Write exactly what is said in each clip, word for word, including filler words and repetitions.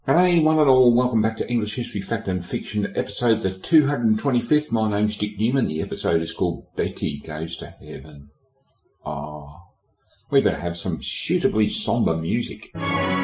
Hey, one and all, welcome back to English History, Fact and Fiction, episode the two hundred twenty-fifth. My name's Dick Newman. The episode is called Betty Goes to Heaven. Ah, we better have some suitably sombre music.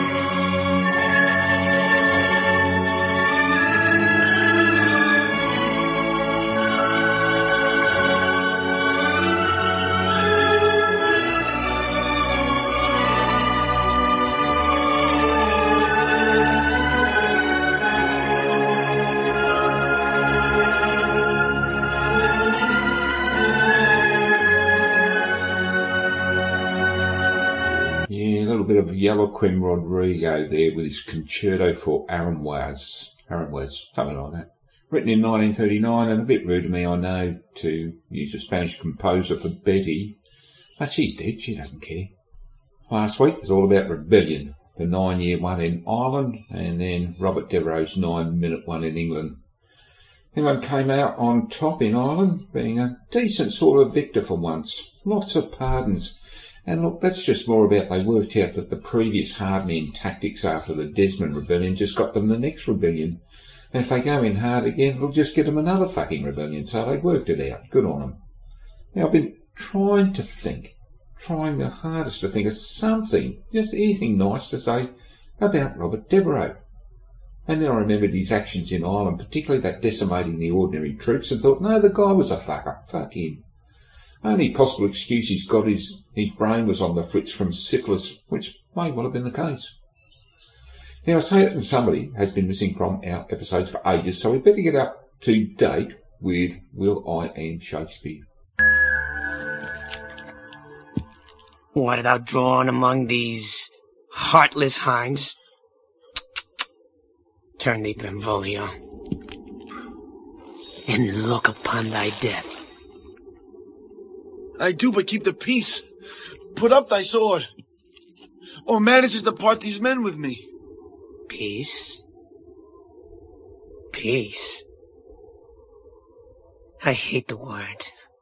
Bit of Joaquim Rodrigo there with his concerto for Aranjuez, Aranjuez, something like that. Written in nineteen thirty-nine, and a bit rude of me, I know, to use a Spanish composer for Betty, but she's dead, she doesn't care. Last week was all about Rebellion, the nine-year one in Ireland, and then Robert Devereux's nine-minute one in England. England came out on top in Ireland, being a decent sort of victor for once. Lots of pardons. And look, that's just more about they worked out that the previous hardening tactics after the Desmond Rebellion just got them the next rebellion. And if they go in hard again, it'll just get them another fucking rebellion. So they've worked it out. Good on them. Now, I've been trying to think, trying the hardest to think of something, just anything nice to say about Robert Devereux. And then I remembered his actions in Ireland, particularly that decimating the ordinary troops, and thought, no, the guy was a fucker. Fuck him. Only possible excuse he's got is his brain was on the fritz from syphilis, which may well have been the case. Now, I say it, and somebody has been missing from our episodes for ages, so we better get up to date with Will I Am Shakespeare. What thou drawn among these heartless hinds? Turn thee, Benvolio, and look upon thy death. I do but keep the peace. Put up thy sword, or manage to depart these men with me. Peace? Peace? I hate the word,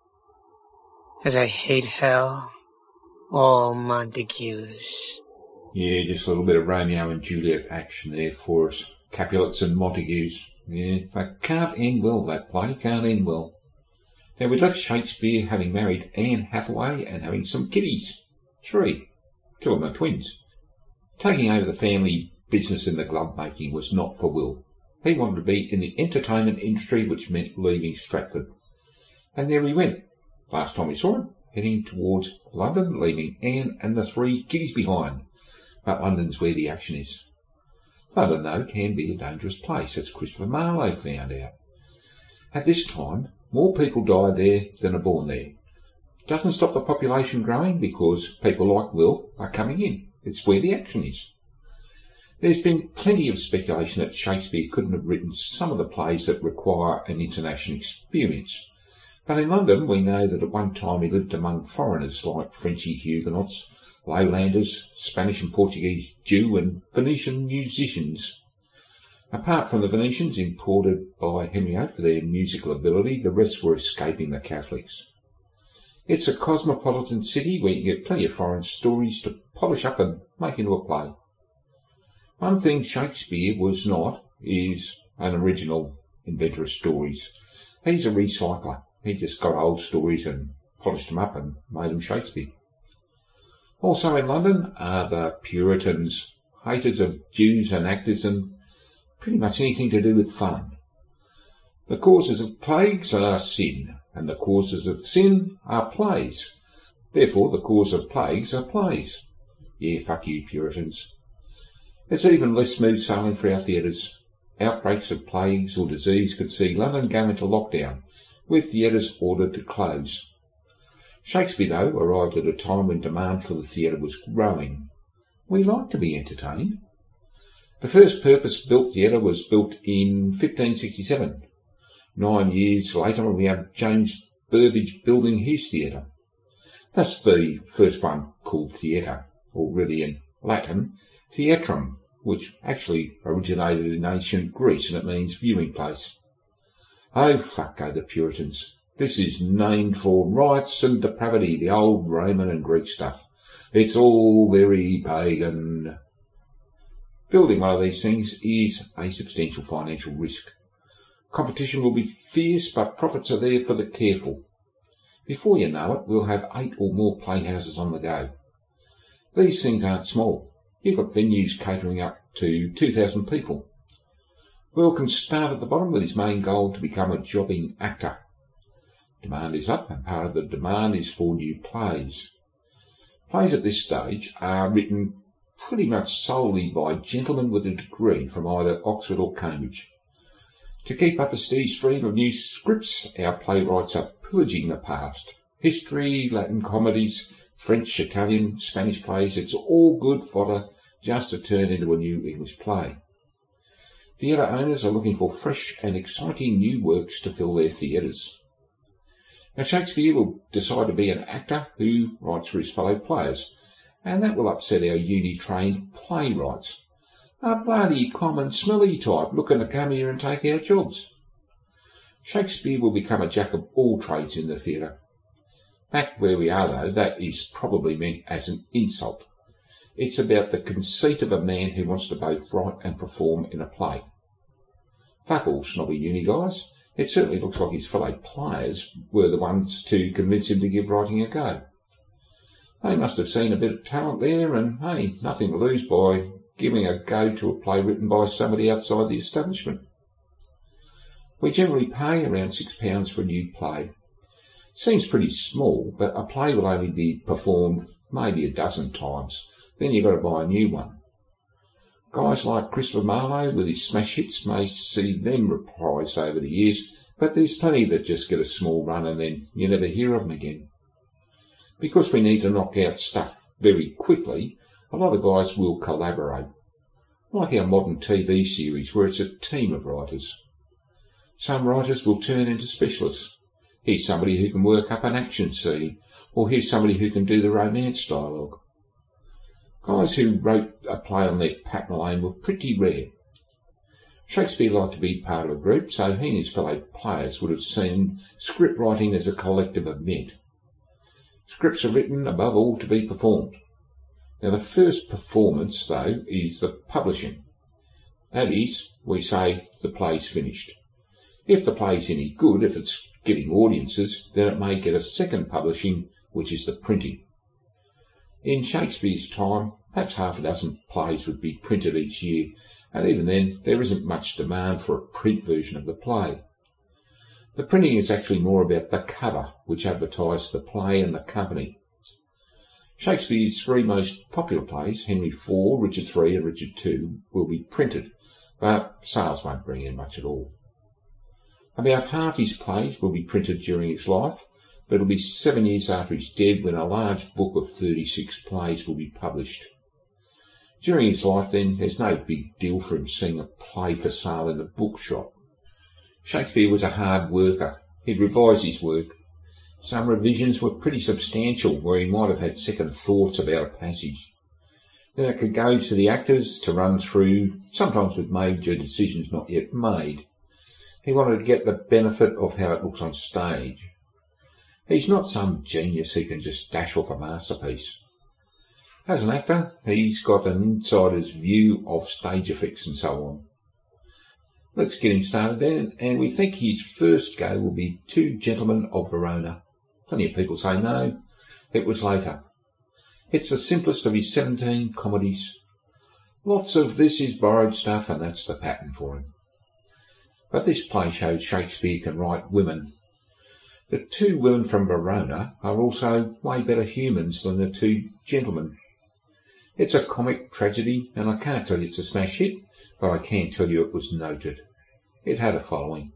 as I hate hell, all Montagues. Yeah, just a little bit of Romeo and Juliet action there for us. Capulets and Montagues. Yeah, that can't end well, that play, can't end well. Now, we'd left Shakespeare having married Anne Hathaway and having some kiddies. Three. Two of them are twins. Taking over the family business in the glove making was not for Will. He wanted to be in the entertainment industry, which meant leaving Stratford. And there he went. Last time we saw him, heading towards London, leaving Anne and the three kiddies behind. But London's where the action is. London, though, can be a dangerous place, as Christopher Marlowe found out. At this time, more people die there than are born there. It doesn't stop the population growing because people like Will are coming in. It's where the action is. There's been plenty of speculation that Shakespeare couldn't have written some of the plays that require an international experience. But in London, we know that at one time he lived among foreigners like Frenchy Huguenots, Lowlanders, Spanish and Portuguese Jew and Venetian musicians. Apart from the Venetians imported by Henry the Eighth for their musical ability, the rest were escaping the Catholics. It's a cosmopolitan city where you get plenty of foreign stories to polish up and make into a play. One thing Shakespeare was not is an original inventor of stories. He's a recycler. He just got old stories and polished them up and made them Shakespeare. Also in London are the Puritans, haters of Jews and actors and pretty much anything to do with fun. The causes of plagues are sin, and the causes of sin are plays. Therefore, the cause of plagues are plays. Yeah, fuck you, Puritans. It's even less smooth sailing for our theatres. Outbreaks of plagues or disease could see London go into lockdown, with theatres ordered to close. Shakespeare, though, arrived at a time when demand for the theatre was growing. We like to be entertained. The first purpose-built theatre was built in fifteen sixty-seven. Nine years later, we have James Burbage building his theatre. That's the first one called theatre, or really in Latin, theatrum, which actually originated in ancient Greece, and it means viewing place. Oh, fuck go the Puritans. This is named for rights and depravity, the old Roman and Greek stuff. It's all very pagan. Building one of these things is a substantial financial risk. Competition will be fierce, but profits are there for the careful. Before you know it, we'll have eight or more playhouses on the go. These things aren't small. You've got venues catering up to two thousand people. Will can start at the bottom with his main goal to become a jobbing actor. Demand is up, and part of the demand is for new plays. Plays at this stage are written pretty much solely by gentlemen with a degree from either Oxford or Cambridge. To keep up a steady stream of new scripts, our playwrights are pillaging the past. History, Latin comedies, French, Italian, Spanish plays, it's all good fodder just to turn into a new English play. Theatre owners are looking for fresh and exciting new works to fill their theatres. Now Shakespeare will decide to be an actor who writes for his fellow players, and that will upset our uni-trained playwrights. A bloody common smelly type looking to come here and take our jobs. Shakespeare will become a jack of all trades in the theatre. Back where we are though, that is probably meant as an insult. It's about the conceit of a man who wants to both write and perform in a play. Fuck all snobby uni guys. It certainly looks like his fellow players were the ones to convince him to give writing a go. They must have seen a bit of talent there, and hey, nothing to lose by giving a go to a play written by somebody outside the establishment. We generally pay around six pounds for a new play. Seems pretty small, but a play will only be performed maybe a dozen times. Then you've got to buy a new one. Guys like Christopher Marlowe with his smash hits may see them reprised over the years, but there's plenty that just get a small run and then you never hear of them again. Because we need to knock out stuff very quickly, a lot of guys will collaborate, like our modern T V series where it's a team of writers. Some writers will turn into specialists. Here's somebody who can work up an action scene, or here's somebody who can do the romance dialogue. Guys who wrote a play on their Pat Malone were pretty rare. Shakespeare liked to be part of a group, so he and his fellow players would have seen script writing as a collective event. Scripts are written above all to be performed. Now the first performance, though, is the publishing. That is, we say the play's finished. If the play's any good, if it's getting audiences, then it may get a second publishing, which is the printing. In Shakespeare's time, perhaps half a dozen plays would be printed each year, and even then there isn't much demand for a print version of the play. The printing is actually more about the cover, which advertised the play and the company. Shakespeare's three most popular plays, Henry the Fourth, Richard the Third and Richard the Second, will be printed, but sales won't bring in much at all. About half his plays will be printed during his life, but it'll be seven years after he's dead when a large book of thirty-six plays will be published. During his life, then, there's no big deal for him seeing a play for sale in the bookshop. Shakespeare was a hard worker. He'd revise his work. Some revisions were pretty substantial, where he might have had second thoughts about a passage. Then it could go to the actors to run through, sometimes with major decisions not yet made. He wanted to get the benefit of how it looks on stage. He's not some genius who can just dash off a masterpiece. As an actor, he's got an insider's view of stage effects and so on. Let's get him started then, and we think his first go will be Two Gentlemen of Verona. Plenty of people say no, it was later. It's the simplest of his seventeen comedies. Lots of this is borrowed stuff, and that's the pattern for him. But this play shows Shakespeare can write women. The two women from Verona are also way better humans than the two gentlemen. It's a comic tragedy, and I can't tell you it's a smash hit, but I can tell you it was noted. It had a following.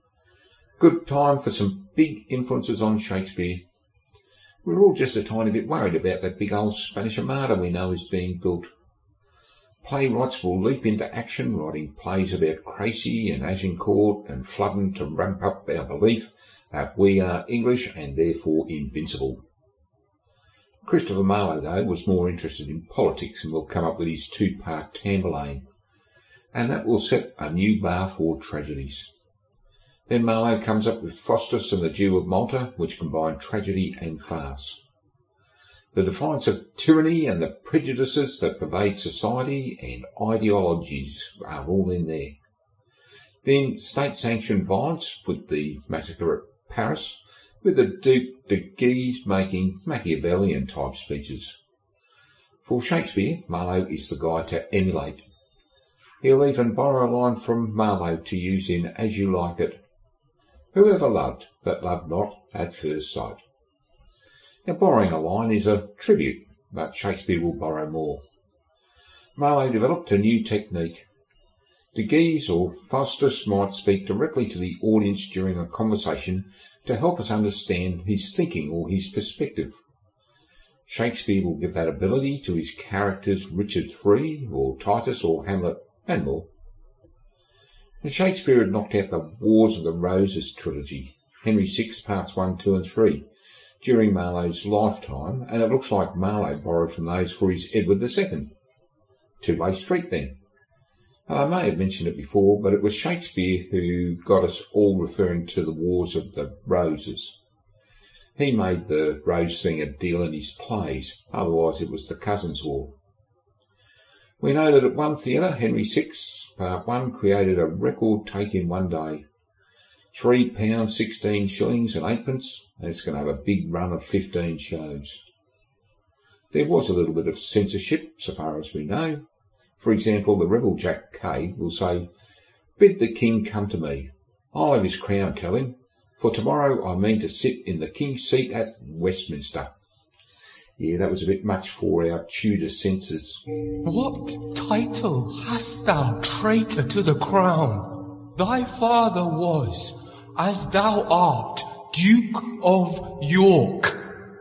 Good time for some big influences on Shakespeare. We're all just a tiny bit worried about that big old Spanish Armada we know is being built. Playwrights will leap into action, writing plays about Crecy and Agincourt and Flodden to ramp up our belief that we are English and therefore invincible. Christopher Marlowe, though, was more interested in politics and will come up with his two-part Tamburlaine, and that will set a new bar for tragedies. Then Marlowe comes up with Faustus and the Jew of Malta, which combine tragedy and farce. the defiance of tyranny and the prejudices that pervade society and ideologies are all in there. Then state-sanctioned violence with the massacre at Paris, with the Duke de Guise making Machiavellian-type speeches. For Shakespeare, Marlowe is the guy to emulate. He'll even borrow a line from Marlowe to use in As You Like It. Whoever loved, but loved not at first sight. Now, borrowing a line is a tribute, but Shakespeare will borrow more. Marlowe developed a new technique. De Guise or Faustus might speak directly to the audience during a conversation to help us understand his thinking or his perspective. Shakespeare will give that ability to his characters Richard the Third or Titus or Hamlet and more. And Shakespeare had knocked out the Wars of the Roses trilogy, Henry the Sixth Parts one, two and three, during Marlowe's lifetime, and it looks like Marlowe borrowed from those for his Edward the Second. Two-way street then. I may have mentioned it before, but it was Shakespeare who got us all referring to the Wars of the Roses. He made the rose thing a deal in his plays, otherwise it was the Cousins' War. We know that at one theatre, Henry the Sixth, Part one, created a record take in one day. Three pounds, sixteen shillings and eightpence, and it's going to have a big run of fifteen shows. There was a little bit of censorship, so far as we know. For example, the rebel Jack Cade will say, "Bid the king come to me. I'll have his crown, tell him, for tomorrow I mean to sit in the king's seat at Westminster." Yeah, that was a bit much for our Tudor censors. What title hast thou, traitor to the crown? Thy father was, as thou art, Duke of York.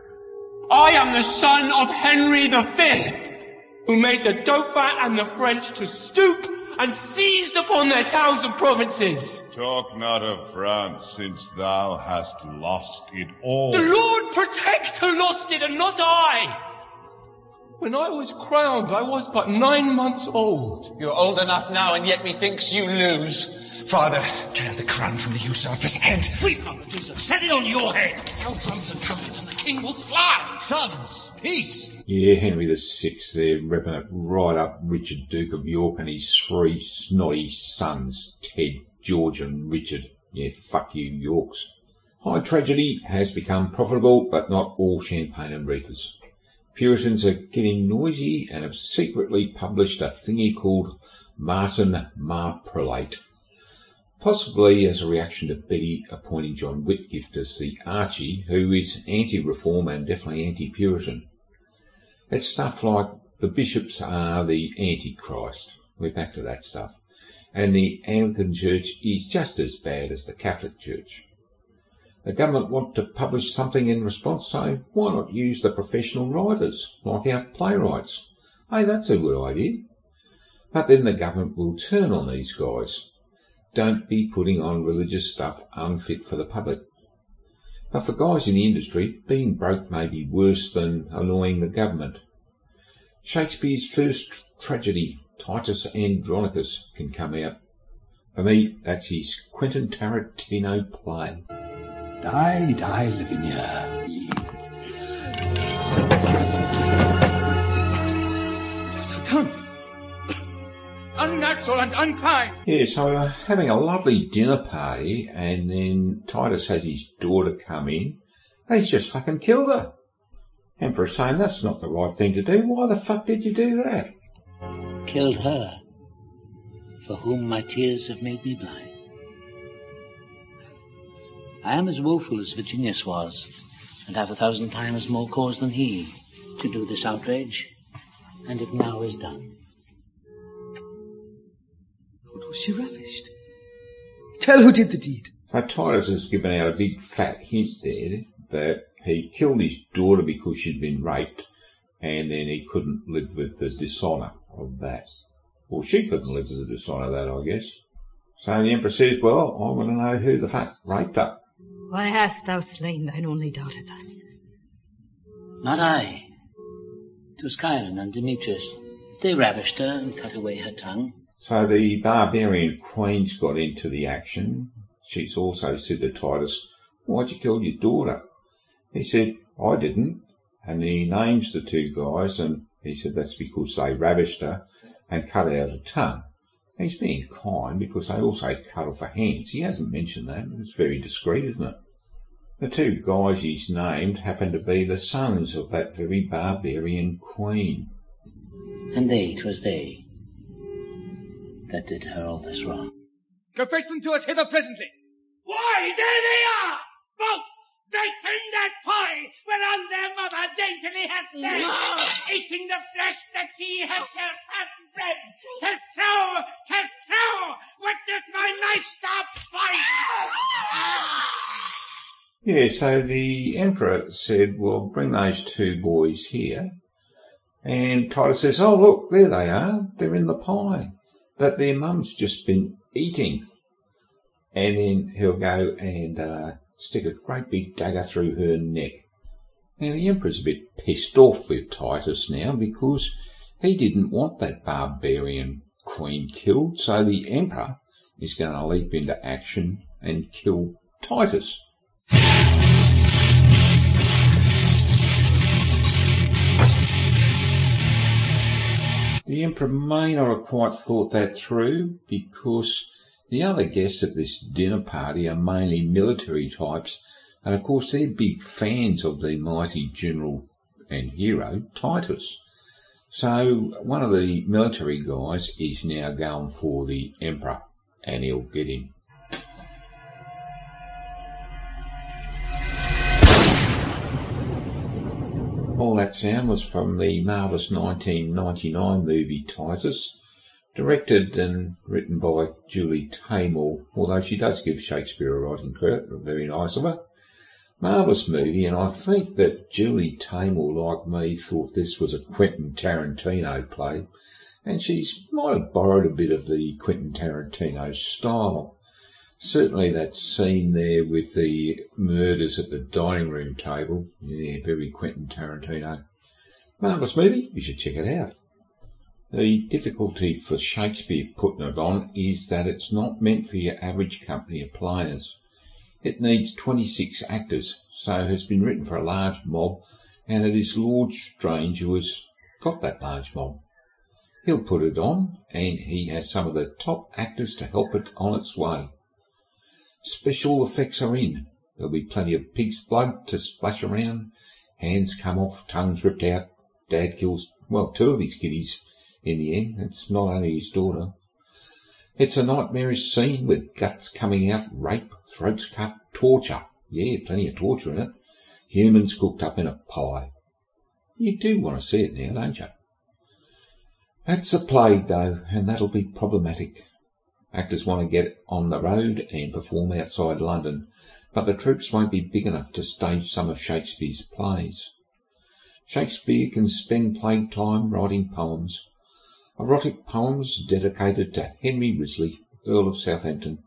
I am the son of Henry the Fifth, who made the Dauphin and the French to stoop and seized upon their towns and provinces. Talk not of France, since thou hast lost it all. The Lord Protector lost it, and not I. When I was crowned, I was but nine months old. You're old enough now, and yet methinks you lose. Father, tear the crown from the usurper's head. We Father Jesus, set it on your head. Sound drums and trumpets, and the king will fly. Sons, peace. Yeah, Henry the Sixth there, repping it right up Richard, Duke of York, and his three snotty sons, Ted, George and Richard. Yeah, fuck you, Yorks. High tragedy has become profitable, but not all champagne and reefers. Puritans are getting noisy and have secretly published a thingy called Martin Marprelate, possibly as a reaction to Betty appointing John Whitgift as the Archie, who is anti-reform and definitely anti-Puritan. It's stuff like the bishops are the Antichrist. We're back to that stuff. And the Anglican Church is just as bad as the Catholic Church. The government want to publish something in response, so why not use the professional writers, like our playwrights? Hey, that's a good idea. But then the government will turn on these guys. Don't be putting on religious stuff unfit for the public. But for guys in the industry, being broke may be worse than annoying the government. Shakespeare's first tragedy, Titus Andronicus, can come out. For me, that's his Quentin Tarantino play. Die, die, Lavinia. What hast thou done? Unnatural and unkind. Yeah, so we were having a lovely dinner party, and then Titus has his daughter come in, and he's just fucking killed her. Emperor's saying that's not the right thing to do. Why the fuck did you do that? Killed her, for whom my tears have made me blind. I am as woeful as Virginius was, and have a thousand times more cause than he to do this outrage, and it now is done. What was she ravished? Tell who did the deed. So Titus has given out a big fat hint there that he killed his daughter because she'd been raped, and then he couldn't live with the dishonour of that. Or she couldn't live with the dishonour of that, I guess. So the Emperor says, well, I want to know who the fuck raped her. Why hast thou slain thine only daughter thus? Not I. 'Twas Chiron and Demetrius. They ravished her and cut away her tongue. So the barbarian queen's got into the action. She's also said to Titus, why'd you kill your daughter? He said, I didn't. And he names the two guys, and he said that's because they ravished her and cut out a tongue. He's being kind because they also cut off her hands. He hasn't mentioned that. It's very discreet, isn't it? The two guys he's named happen to be the sons of that very barbarian queen. And they, 'twas they, that did her all this wrong. Confess them to us hither presently. Why, there they are! Both! They trimmed that pie whereon their mother daintily hath fed, eating the flesh that she herself hath bred. 'Tis true! 'Tis true! Witness my knife-sharp bite! Yeah, so the emperor said, well, bring those two boys here. And Titus says, oh, look, there they are. They're in the pie that their mum's just been eating. And then he'll go and uh, stick a great big dagger through her neck. Now, the emperor's a bit pissed off with Titus now because he didn't want that barbarian queen killed. So the emperor is going to leap into action and kill Titus. The emperor may not have quite thought that through because the other guests at this dinner party are mainly military types, and of course they're big fans of the mighty general and hero Titus. So one of the military guys is now going for the emperor, and he'll get him. All that sound was from the marvellous nineteen ninety-nine movie Titus, directed and written by Julie Taymor, although she does give Shakespeare a writing credit, very nice of her. Marvellous movie, and I think that Julie Taymor, like me, thought this was a Quentin Tarantino play, and she's might have borrowed a bit of the Quentin Tarantino style. Certainly that scene there with the murders at the dining room table, yeah, very Quentin Tarantino. Marvellous movie, you should check it out. The difficulty for Shakespeare putting it on is that it's not meant for your average company of players. It needs twenty-six actors, so it has been written for a large mob, and it is Lord Strange who has got that large mob. He'll put it on, and he has some of the top actors to help it on its way. Special effects are in. There'll be plenty of pig's blood to splash around, hands come off, tongues ripped out. Dad kills, well, two of his kiddies in the end. It's not only his daughter. It's a nightmarish scene with guts coming out, rape, throats cut, torture. Yeah, plenty of torture in it. Humans cooked up in a pie. You do want to see it now, don't you? That's a plague, though, and that'll be problematic. Actors want to get on the road and perform outside London, but the troops won't be big enough to stage some of Shakespeare's plays. Shakespeare can spend plague time writing poems. Erotic poems dedicated to Henry Risley, Earl of Southampton.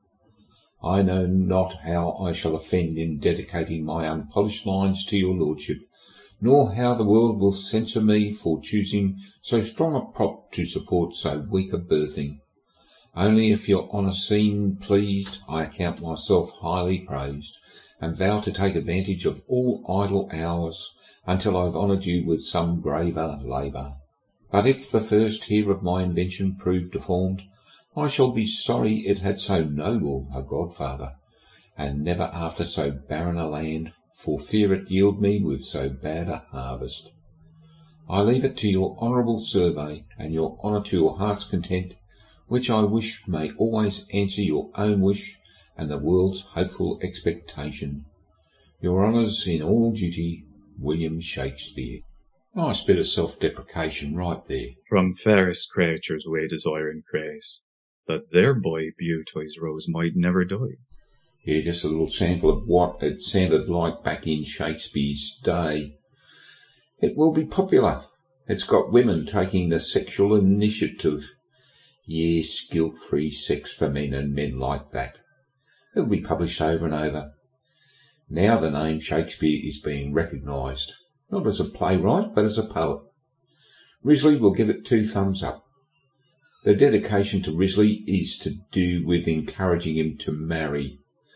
I know not how I shall offend in dedicating my unpolished lines to your lordship, nor how the world will censure me for choosing so strong a prop to support so weak a birthing. Only if your honour seem pleased, I account myself highly praised, and vow to take advantage of all idle hours until I've honoured you with some graver labour. But if the first hear of my invention prove deformed, I shall be sorry it had so noble a godfather, and never after so barren a land, for fear it yield me with so bad a harvest. I leave it to your honourable survey, and your honour to your heart's content, which I wish may always answer your own wish and the world's hopeful expectation. Your honours in all duty, William Shakespeare. Nice bit of self-deprecation right there. From fairest creatures we desire and praise, that their boy beauty's rose might never die. Yeah, just a little sample of what it sounded like back in Shakespeare's day. It will be popular. It's got women taking the sexual initiative. Yes, guilt-free sex for men and men like that. It'll be published over and over. Now the name Shakespeare is being recognised, not as a playwright, but as a poet. Risley will give it two thumbs up. The dedication to Risley is to do with encouraging him to marry.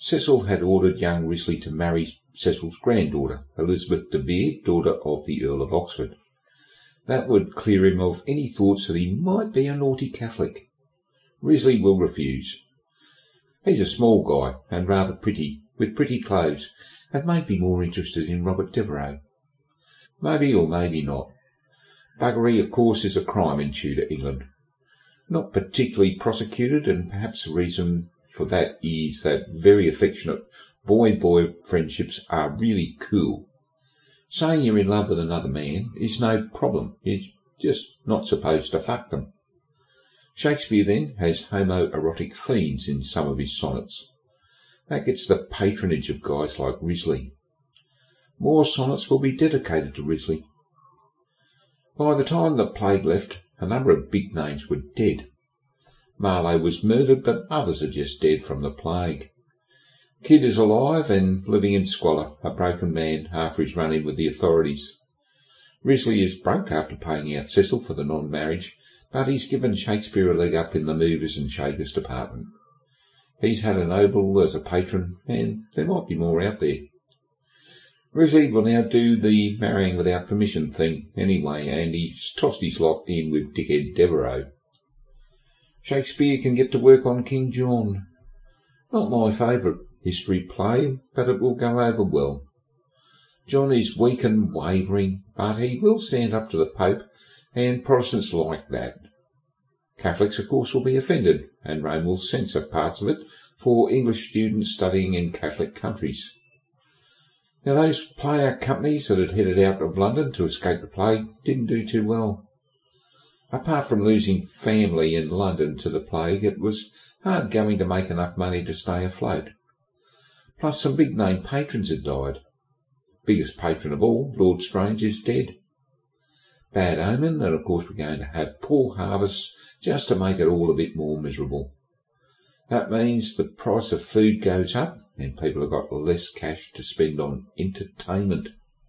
Cecil had ordered young Risley to marry Cecil's granddaughter, Elizabeth de Vere, daughter of the Earl of Oxford. That would clear him of any thoughts that he might be a naughty Catholic. Risley will refuse. He's a small guy and rather pretty, with pretty clothes, and may be more interested in Robert Devereux. Maybe or maybe not. Buggery, of course, is a crime in Tudor England. Not particularly prosecuted, and perhaps the reason for that is that very affectionate boy-boy friendships are really cool. Saying you're in love with another man is no problem. You're just not supposed to fuck them. Shakespeare, then, has homoerotic themes in some of his sonnets. That gets the patronage of guys like Risley. More sonnets will be dedicated to Risley. By the time the plague left, a number of big names were dead. Marlowe was murdered, but others are just dead from the plague. Kidd is alive and living in squalor, a broken man after his run-in with the authorities. Risley is broke after paying out Cecil for the non-marriage, but he's given Shakespeare a leg up in the movers and shakers department. He's had a noble as a patron, and there might be more out there. Risley will now do the marrying without permission thing anyway, and he's tossed his lot in with dickhead Devereux. Shakespeare can get to work on King John. Not my favourite history play, but it will go over well. John is weak and wavering, but he will stand up to the Pope, and Protestants like that. Catholics, of course, will be offended, and Rome will censor parts of it for English students studying in Catholic countries. Now, those player companies that had headed out of London to escape the plague didn't do too well. Apart from losing family in London to the plague, it was hard going to make enough money to stay afloat. Plus, some big-name patrons had died. Biggest patron of all, Lord Strange, is dead. Bad omen, and of course we're going to have poor harvests just to make it all a bit more miserable. That means the price of food goes up, and people have got less cash to spend on entertainment.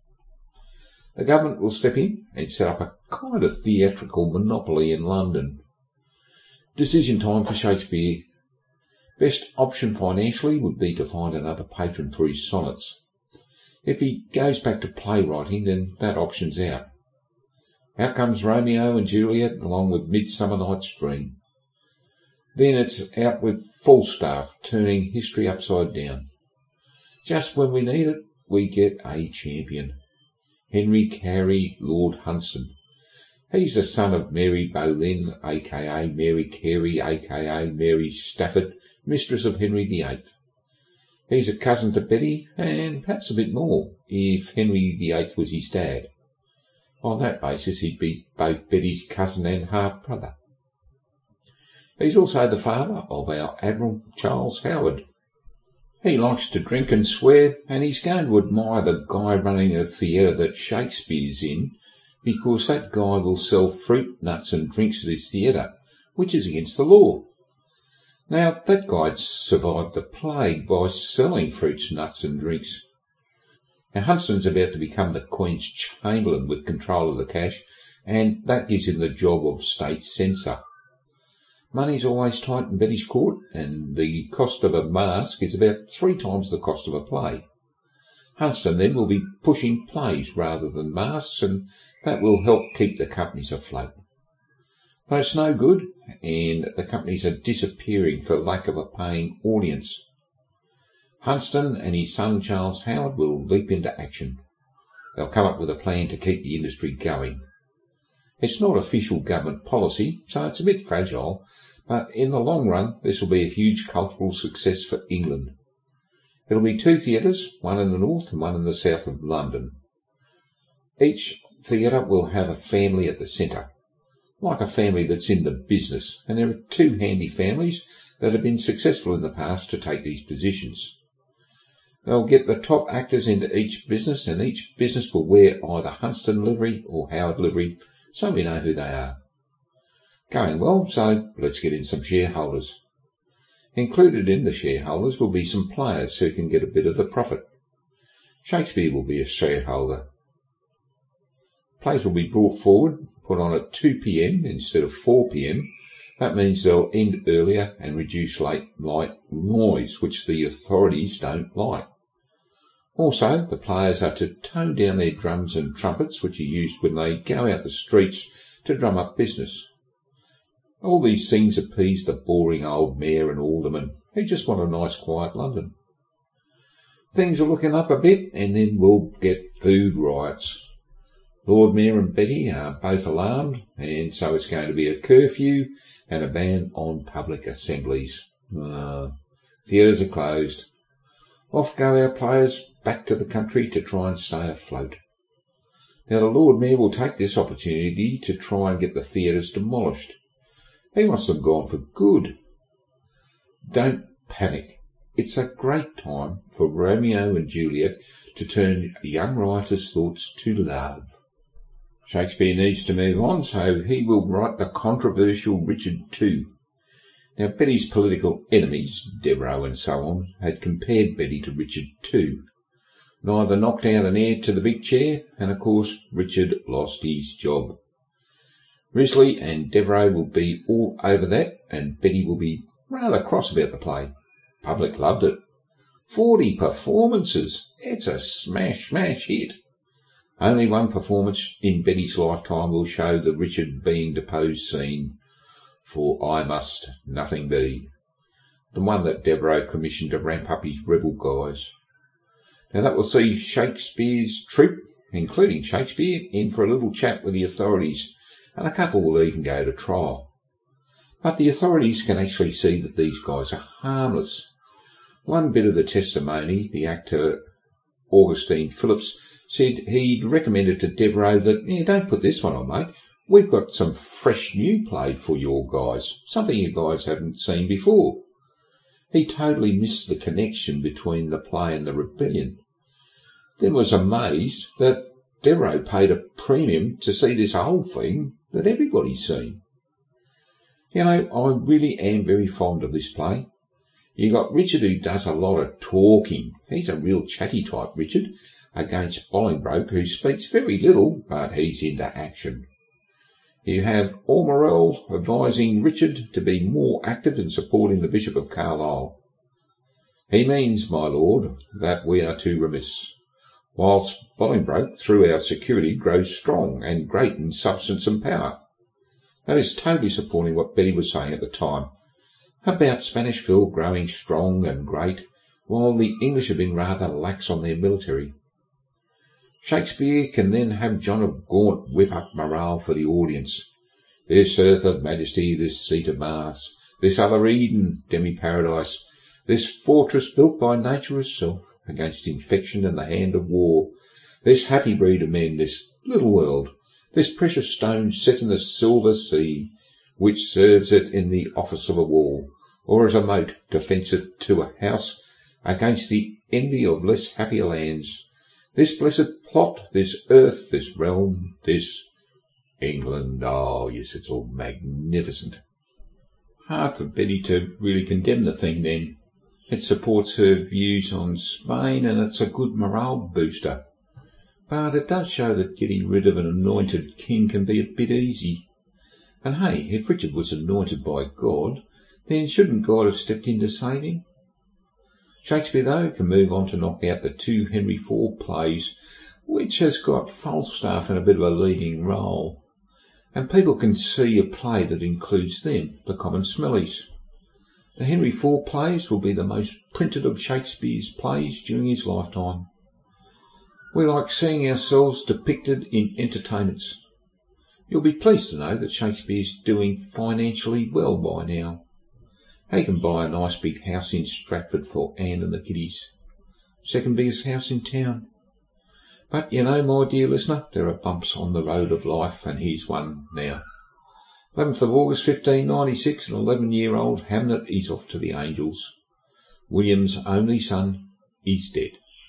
The government will step in and set up a kind of theatrical monopoly in London. Decision time for Shakespeare. Best option financially would be to find another patron for his sonnets. If he goes back to playwriting, then that option's out. Out comes Romeo and Juliet along with Midsummer Night's Dream. Then it's out with Falstaff turning history upside down. Just when we need it, we get a champion. Henry Carey, Lord Hunsdon. He's the son of Mary Boleyn, a k a. Mary Carey, a k a. Mary Stafford, mistress of Henry the Eighth. He's a cousin to Betty, and perhaps a bit more, if Henry the Eighth was his dad. On that basis, he'd be both Betty's cousin and half-brother. He's also the father of our Admiral Charles Howard. He likes to drink and swear, and he's going to admire the guy running a theatre that Shakespeare's in, because that guy will sell fruit, nuts and drinks at his theatre, which is against the law. Now, that guy'd survived the plague by selling fruits, nuts and drinks. Now, Hunston's about to become the Queen's Chamberlain with control of the cash, and that gives him the job of state censor. Money's always tight in Betty's court, and the cost of a mask is about three times the cost of a play. Hunston then will be pushing plays rather than masks, and that will help keep the companies afloat. But it's no good, and the companies are disappearing for lack of a paying audience. Hunston and his son Charles Howard will leap into action. They'll come up with a plan to keep the industry going. It's not official government policy, so it's a bit fragile, but in the long run this will be a huge cultural success for England. It'll be two theatres, one in the north and one in the south of London. Each theatre will have a family at the centre, like a family that's in the business, and there are two handy families that have been successful in the past to take these positions. They'll get the top actors into each business, and each business will wear either Hunston livery or Howard livery, so we know who they are. Going well, so let's get in some shareholders. Included in the shareholders will be some players who can get a bit of the profit. Shakespeare will be a shareholder. Plays will be brought forward, put on at two p m instead of four p m, That means they'll end earlier and reduce late night noise, which the authorities don't like. Also, the players are to tone down their drums and trumpets, which are used when they go out the streets to drum up business. All these things appease the boring old mayor and aldermen, who just want a nice quiet London. Things are looking up a bit, and then we'll get food riots. Lord Mayor and Betty are both alarmed, and so it's going to be a curfew and a ban on public assemblies. Uh, theatres are closed. Off go our players back to the country to try and stay afloat. Now the Lord Mayor will take this opportunity to try and get the theatres demolished. He wants them gone for good. Don't panic. It's a great time for Romeo and Juliet to turn a young writer's thoughts to love. Shakespeare needs to move on, so he will write the controversial Richard the Second. Now, Betty's political enemies, Devereux and so on, had compared Betty to Richard the Second. Neither knocked out an heir to the big chair, and of course Richard lost his job. Risley and Devereux will be all over that, and Betty will be rather cross about the play. Public loved it. Forty performances. It's a smash, smash hit. Only one performance in Betty's lifetime will show the Richard being deposed scene, for I must nothing be. The one that Devereux commissioned to ramp up his rebel guys. Now that will see Shakespeare's troupe, including Shakespeare, in for a little chat with the authorities, and a couple will even go to trial. But the authorities can actually see that these guys are harmless. One bit of the testimony, the actor Augustine Phillips said he'd recommended to Devereux that, yeah, don't put this one on, mate. We've got some fresh new play for your guys, something you guys haven't seen before. He totally missed the connection between the play and the rebellion. Then was amazed that Devereux paid a premium to see this whole thing that everybody's seen. You know, I really am very fond of this play. You got Richard, who does a lot of talking. He's a real chatty type, Richard, against Bolingbroke, who speaks very little, but he's into action. You have Aumerle advising Richard to be more active in supporting the Bishop of Carlisle. He means, my lord, that we are too remiss, whilst Bolingbroke, through our security, grows strong and great in substance and power. That is totally supporting what Betty was saying at the time, about Spanish Phil growing strong and great, while the English have been rather lax on their military. Shakespeare can then have John of Gaunt whip up morale for the audience. This earth of majesty, this seat of Mars, this other Eden, demi-paradise, this fortress built by nature herself against infection and the hand of war, this happy breed of men, this little world, this precious stone set in the silver sea, which serves it in the office of a wall, or as a moat defensive to a house against the envy of less happier lands, this blessed plot, this earth, this realm, this England. Oh, yes, it's all magnificent. Hard for Betty to really condemn the thing then. It supports her views on Spain, and it's a good morale booster. But it does show that getting rid of an anointed king can be a bit easy. And hey, if Richard was anointed by God, then shouldn't God have stepped in to save him? Shakespeare, though, can move on to knock out the two Henry the Fourth plays, which has got Falstaff in a bit of a leading role. And people can see a play that includes them, the common smellies. The Henry the Fourth plays will be the most printed of Shakespeare's plays during his lifetime. We like seeing ourselves depicted in entertainments. You'll be pleased to know that Shakespeare's doing financially well by now. He can buy a nice big house in Stratford for Anne and the kiddies. Second biggest house in town. But you know, my dear listener, there are bumps on the road of life, and here's one now. eleventh of August fifteen ninety-six, an eleven-year-old Hamlet is off to the angels. William's only son is dead.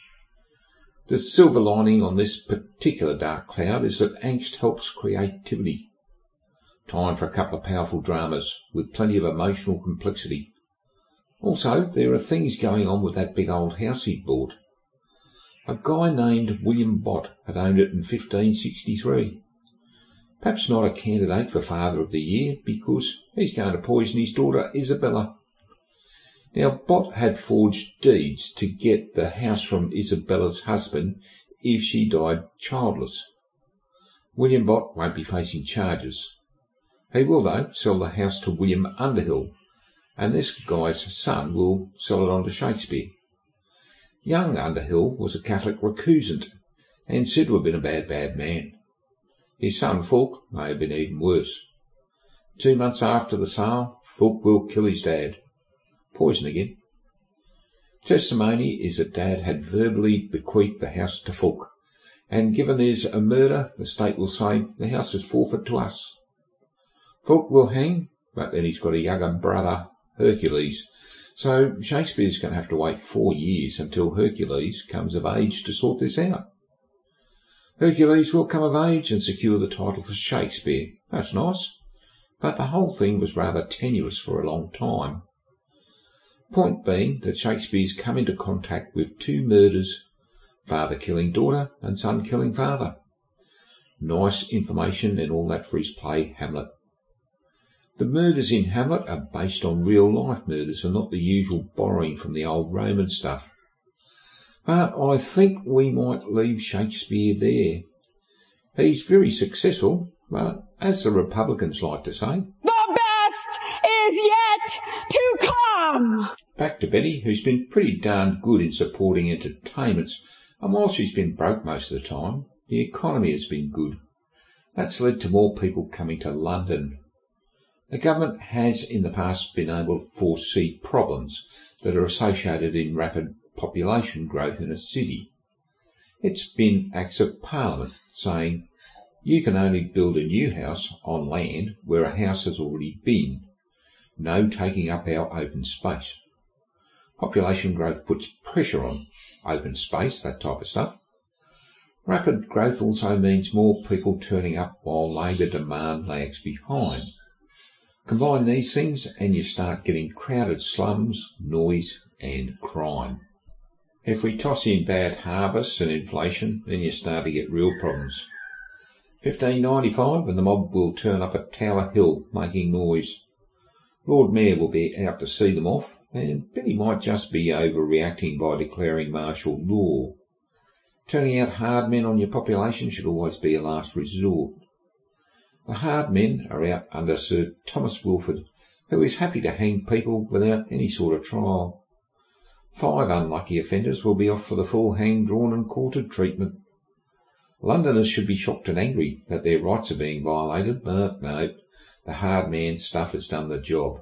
The silver lining on this particular dark cloud is that angst helps creativity. Time for a couple of powerful dramas with plenty of emotional complexity. Also, there are things going on with that big old house he'd bought. A guy named William Bott had owned it in fifteen sixty-three. Perhaps not a candidate for Father of the Year because he's going to poison his daughter Isabella. Now, Bott had forged deeds to get the house from Isabella's husband if she died childless. William Bott won't be facing charges. He will, though, sell the house to William Underhill, and this guy's son will sell it on to Shakespeare. Young Underhill was a Catholic recusant and said to have been a bad, bad man. His son Fulk may have been even worse. Two months after the sale, Fulk will kill his dad. Poison again. Testimony is that Dad had verbally bequeathed the house to Fulk, and given there's a murder, the state will say the house is forfeit to us. Fulk will hang, but then he's got a younger brother, Hercules, so Shakespeare's going to have to wait four years until Hercules comes of age to sort this out. Hercules will come of age and secure the title for Shakespeare. That's nice, but the whole thing was rather tenuous for a long time. Point being that Shakespeare's come into contact with two murders, father killing daughter and son killing father. Nice information and all that for his play Hamlet. The murders in Hamlet are based on real-life murders and not the usual borrowing from the old Roman stuff. But I think we might leave Shakespeare there. He's very successful, but as the Republicans like to say, the best is yet to come! Back to Betty, who's been pretty darn good in supporting entertainments, and while she's been broke most of the time, the economy has been good. That's led to more people coming to London. The government has in the past been able to foresee problems that are associated in rapid population growth in a city. It's been Acts of Parliament saying you can only build a new house on land where a house has already been. No taking up our open space. Population growth puts pressure on open space, that type of stuff. Rapid growth also means more people turning up while labour demand lags behind. Combine these things and you start getting crowded slums, noise and crime. If we toss in bad harvests and inflation, then you start to get real problems. fifteen ninety-five and the mob will turn up at Tower Hill making noise. Lord Mayor will be out to see them off, and Betty might just be overreacting by declaring martial law. Turning out hard men on your population should always be a last resort. The hard men are out under Sir Thomas Wilford, who is happy to hang people without any sort of trial. Five unlucky offenders will be off for the full hang, drawn and quartered treatment. Londoners should be shocked and angry that their rights are being violated, but no, the hard man stuff has done the job.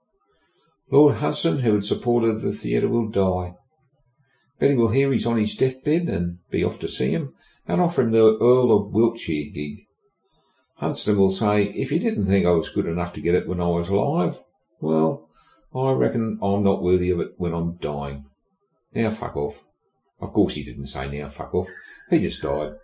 Lord Hudson, who had supported the theatre, will die. Betty will hear he's on his deathbed and be off to see him and offer him the Earl of Wiltshire gig. Hunston will say, if you didn't think I was good enough to get it when I was alive, well, I reckon I'm not worthy of it when I'm dying. Now fuck off. Of course he didn't say now fuck off. He just died.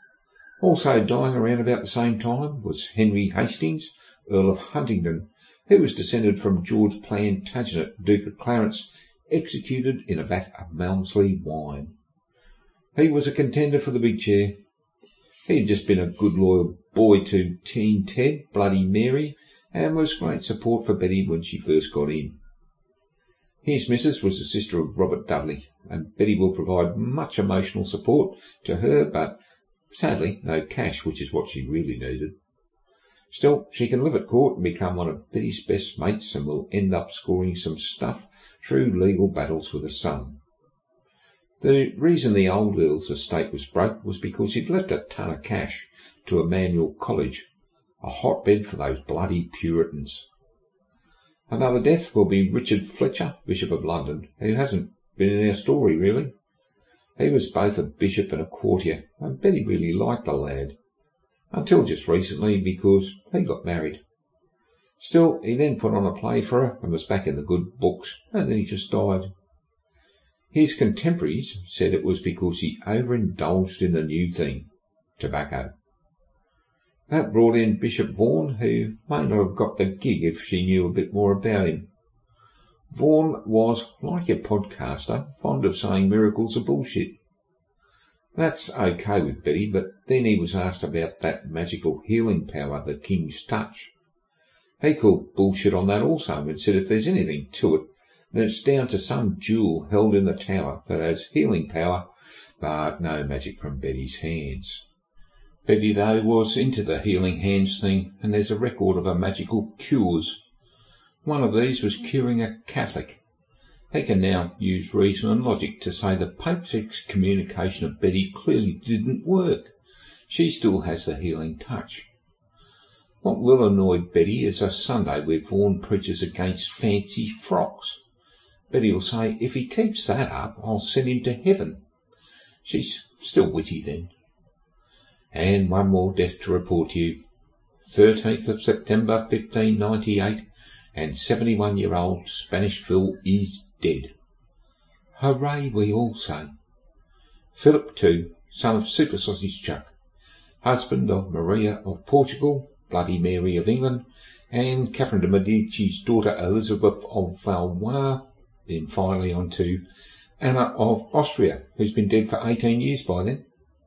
Also dying around about the same time was Henry Hastings, Earl of Huntingdon, who was descended from George Plantagenet, Duke of Clarence, executed in a vat of Malmsley wine. He was a contender for the big chair. He had just been a good loyal boy to Teen Ted, Bloody Mary, and was great support for Betty when she first got in. His missus was the sister of Robert Dudley, and Betty will provide much emotional support to her, but sadly no cash, which is what she really needed. Still, she can live at court and become one of Betty's best mates and will end up scoring some stuff through legal battles with her son. The reason the old Earl's estate was broke was because he'd left a ton of cash to Emmanuel College, a hotbed for those bloody Puritans. Another death will be Richard Fletcher, Bishop of London, who hasn't been in our story really. He was both a bishop and a courtier, and Betty really liked the lad. Until just recently, because he got married. Still, he then put on a play for her and was back in the good books, and then he just died. His contemporaries said it was because he overindulged in the new thing, tobacco. That brought in Bishop Vaughan, who may not have got the gig if she knew a bit more about him. Vaughan was, like your podcaster, fond of saying miracles are bullshit. That's okay with Betty, but then he was asked about that magical healing power, the King's Touch. He called bullshit on that also and said if there's anything to it, then it's down to some jewel held in the tower that has healing power, but no magic from Betty's hands. Betty, though, was into the healing hands thing, and there's a record of her magical cures. One of these was curing a Catholic. He can now use reason and logic to say the Pope's excommunication of Betty clearly didn't work. She still has the healing touch. What will annoy Betty is a Sunday where Vaughan preaches against fancy frocks. Betty will say, if he keeps that up, I'll send him to heaven. She's still witty then. And one more death to report to you. thirteenth of September fifteen ninety-eight, and seventy-one-year-old Spanish Phil is dead. Hooray, we all say. Philip the Second, son of Super Sausage Chuck, husband of Maria of Portugal, Bloody Mary of England, and Catherine de Medici's daughter Elizabeth of Valois, then finally on to Anna of Austria, who's been dead for eighteen years by then.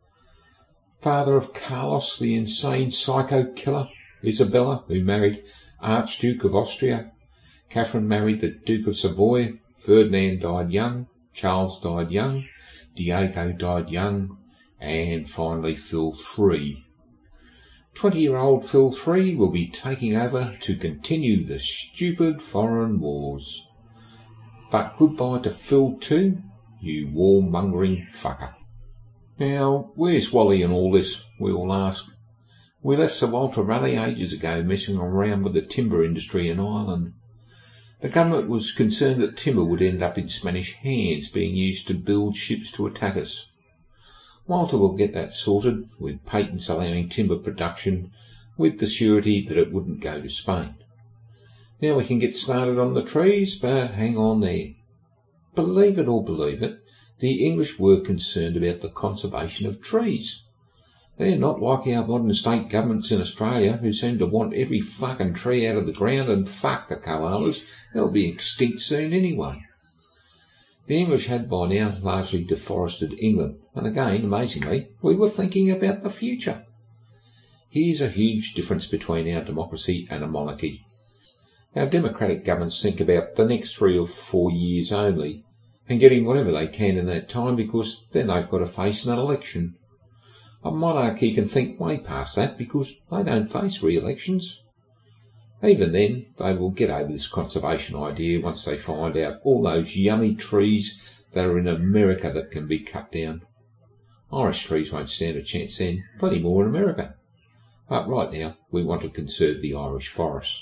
Father of Carlos, the insane psycho killer, Isabella, who married Archduke of Austria, Catherine married the Duke of Savoy, Ferdinand died young, Charles died young, Diego died young, and finally Phil the Third. Twenty-year-old Phil the Third will be taking over to continue the stupid foreign wars. But goodbye to Phil the Second, you warmongering fucker. Now, where's Wally in all this, we all ask. We left Sir Walter Raleigh ages ago messing around with the timber industry in Ireland. The government was concerned that timber would end up in Spanish hands, being used to build ships to attack us. Walter will get that sorted, with patents allowing timber production, with the surety that it wouldn't go to Spain. Now we can get started on the trees, but hang on there. Believe it or believe it, the English were concerned about the conservation of trees. They're not like our modern state governments in Australia, who seem to want every fucking tree out of the ground, and fuck the koalas, they'll be extinct soon anyway. The English had by now largely deforested England, and again, amazingly, we were thinking about the future. Here's a huge difference between our democracy and a monarchy. Our democratic governments think about the next three or four years only, and getting whatever they can in that time, because then they've got to face an election. A monarchy can think way past that because they don't face re-elections. Even then, they will get over this conservation idea once they find out all those yummy trees that are in America that can be cut down. Irish trees won't stand a chance then, plenty more in America. But right now, we want to conserve the Irish forests.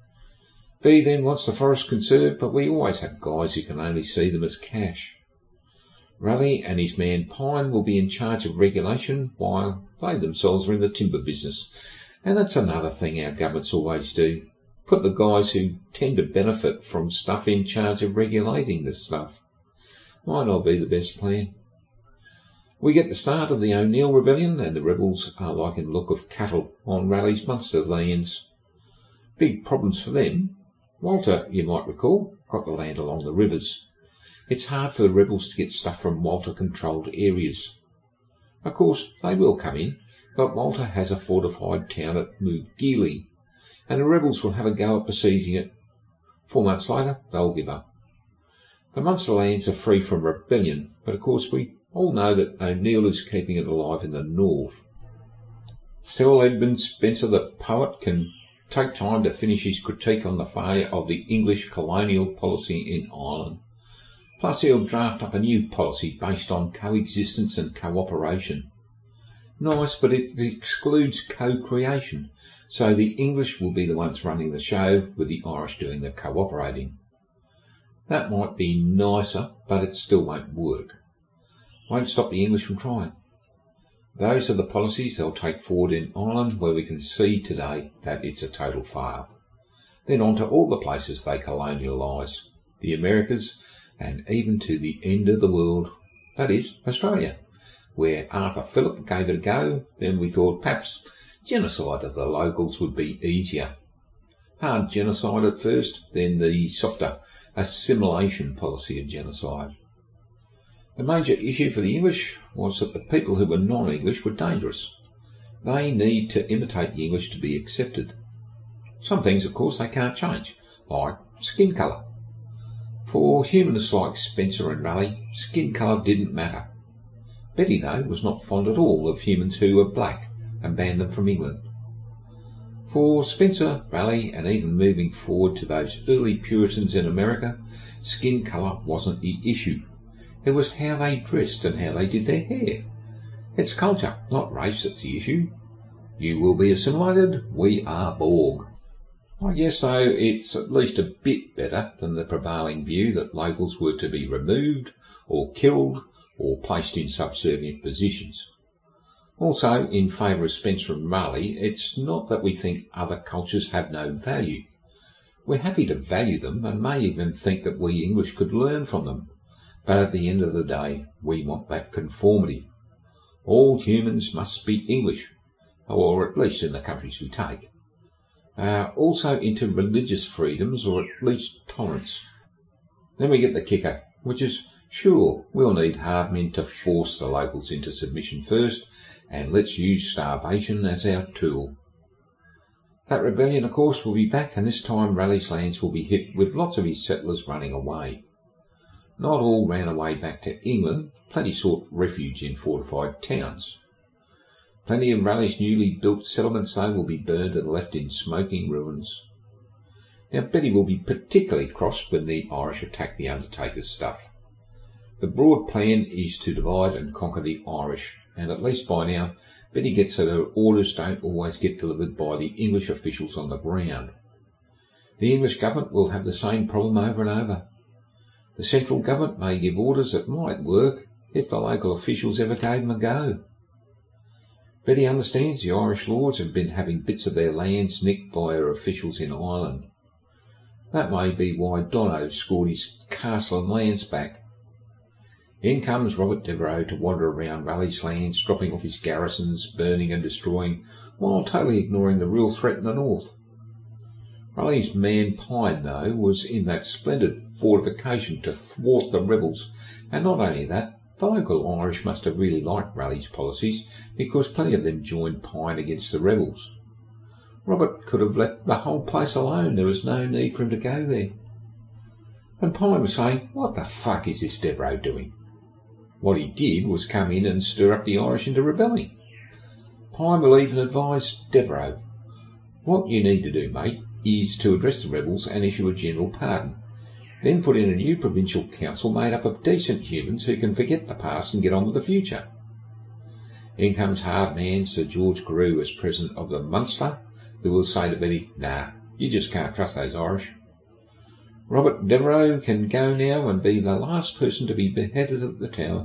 B then wants the forest conserved, but we always have guys who can only see them as cash. Raleigh and his man Pine will be in charge of regulation, while they themselves are in the timber business. And that's another thing our governments always do. Put the guys who tend to benefit from stuff in charge of regulating this stuff. Might not be the best plan. We get the start of the O'Neill Rebellion, and the rebels are like in look of cattle on Raleigh's Munster lands. Big problems for them. Walter, you might recall, got the land along the rivers. It's hard for the rebels to get stuff from Walter-controlled areas. Of course, they will come in, but Walter has a fortified town at Moogeely, and the rebels will have a go at besieging it. Four months later, they'll give up. The Munster lands are free from rebellion, but of course we all know that O'Neill is keeping it alive in the north. Still, Edmund Spenser the poet can take time to finish his critique on the failure of the English colonial policy in Ireland. Plus he'll draft up a new policy based on coexistence and cooperation. Nice, but it excludes co-creation, so the English will be the ones running the show, with the Irish doing the cooperating. That might be nicer, but it still won't work. Won't stop the English from trying. Those are the policies they'll take forward in Ireland, where we can see today that it's a total fail. Then on to all the places they colonialise, the Americas, and even to the end of the world, that is, Australia, where Arthur Phillip gave it a go. Then we thought perhaps genocide of the locals would be easier. Hard genocide at first, then the softer assimilation policy of genocide. The major issue for the English was that the people who were non-English were dangerous. They need to imitate the English to be accepted. Some things, of course, they can't change, like skin colour. For humanists like Spencer and Raleigh, skin colour didn't matter. Betty, though, was not fond at all of humans who were black and banned them from England. For Spencer, Raleigh, and even moving forward to those early Puritans in America, skin colour wasn't the issue. It was how they dressed and how they did their hair. It's culture, not race, that's the issue. You will be assimilated, we are Borg. I guess, though, it's at least a bit better than the prevailing view that locals were to be removed or killed or placed in subservient positions. Also, in favour of Spencer and Raleigh, it's not that we think other cultures have no value. We're happy to value them and may even think that we English could learn from them. But at the end of the day, we want that conformity. All humans must speak English, or at least in the countries we take. Uh, also into religious freedoms, or at least tolerance. Then we get the kicker, which is, sure, we'll need hard men to force the locals into submission first, and let's use starvation as our tool. That rebellion, of course, will be back, and this time Raleigh's lands will be hit with lots of his settlers running away. Not all ran away back to England, plenty sought refuge in fortified towns. Plenty of Raleigh's newly built settlements, though, will be burned and left in smoking ruins. Now, Betty will be particularly cross when the Irish attack the Undertaker's stuff. The broad plan is to divide and conquer the Irish, and at least by now, Betty gets that her orders don't always get delivered by the English officials on the ground. The English government will have the same problem over and over. The central government may give orders that might work if the local officials ever gave them a go. Betty understands the Irish lords have been having bits of their lands nicked by her officials in Ireland. That may be why Dono scored his castle and lands back. In comes Robert Devereux to wander around Raleigh's lands, dropping off his garrisons, burning and destroying, while totally ignoring the real threat in the north. Raleigh's man Pine, though, was in that splendid fortification to thwart the rebels, and not only that, the local Irish must have really liked Raleigh's policies, because plenty of them joined Pine against the rebels. Robert could have left the whole place alone, there was no need for him to go there. And Pine was saying, what the fuck is this Devereux doing? What he did was come in and stir up the Irish into rebelling. Pine will even advise Devereux, what you need to do, mate, is to address the rebels and issue a general pardon. Then put in a new provincial council made up of decent humans who can forget the past and get on with the future. In comes hard man Sir George Carew as president of the Munster, who will say to Betty, nah, you just can't trust those Irish. Robert Devereux can go now and be the last person to be beheaded at the Tower.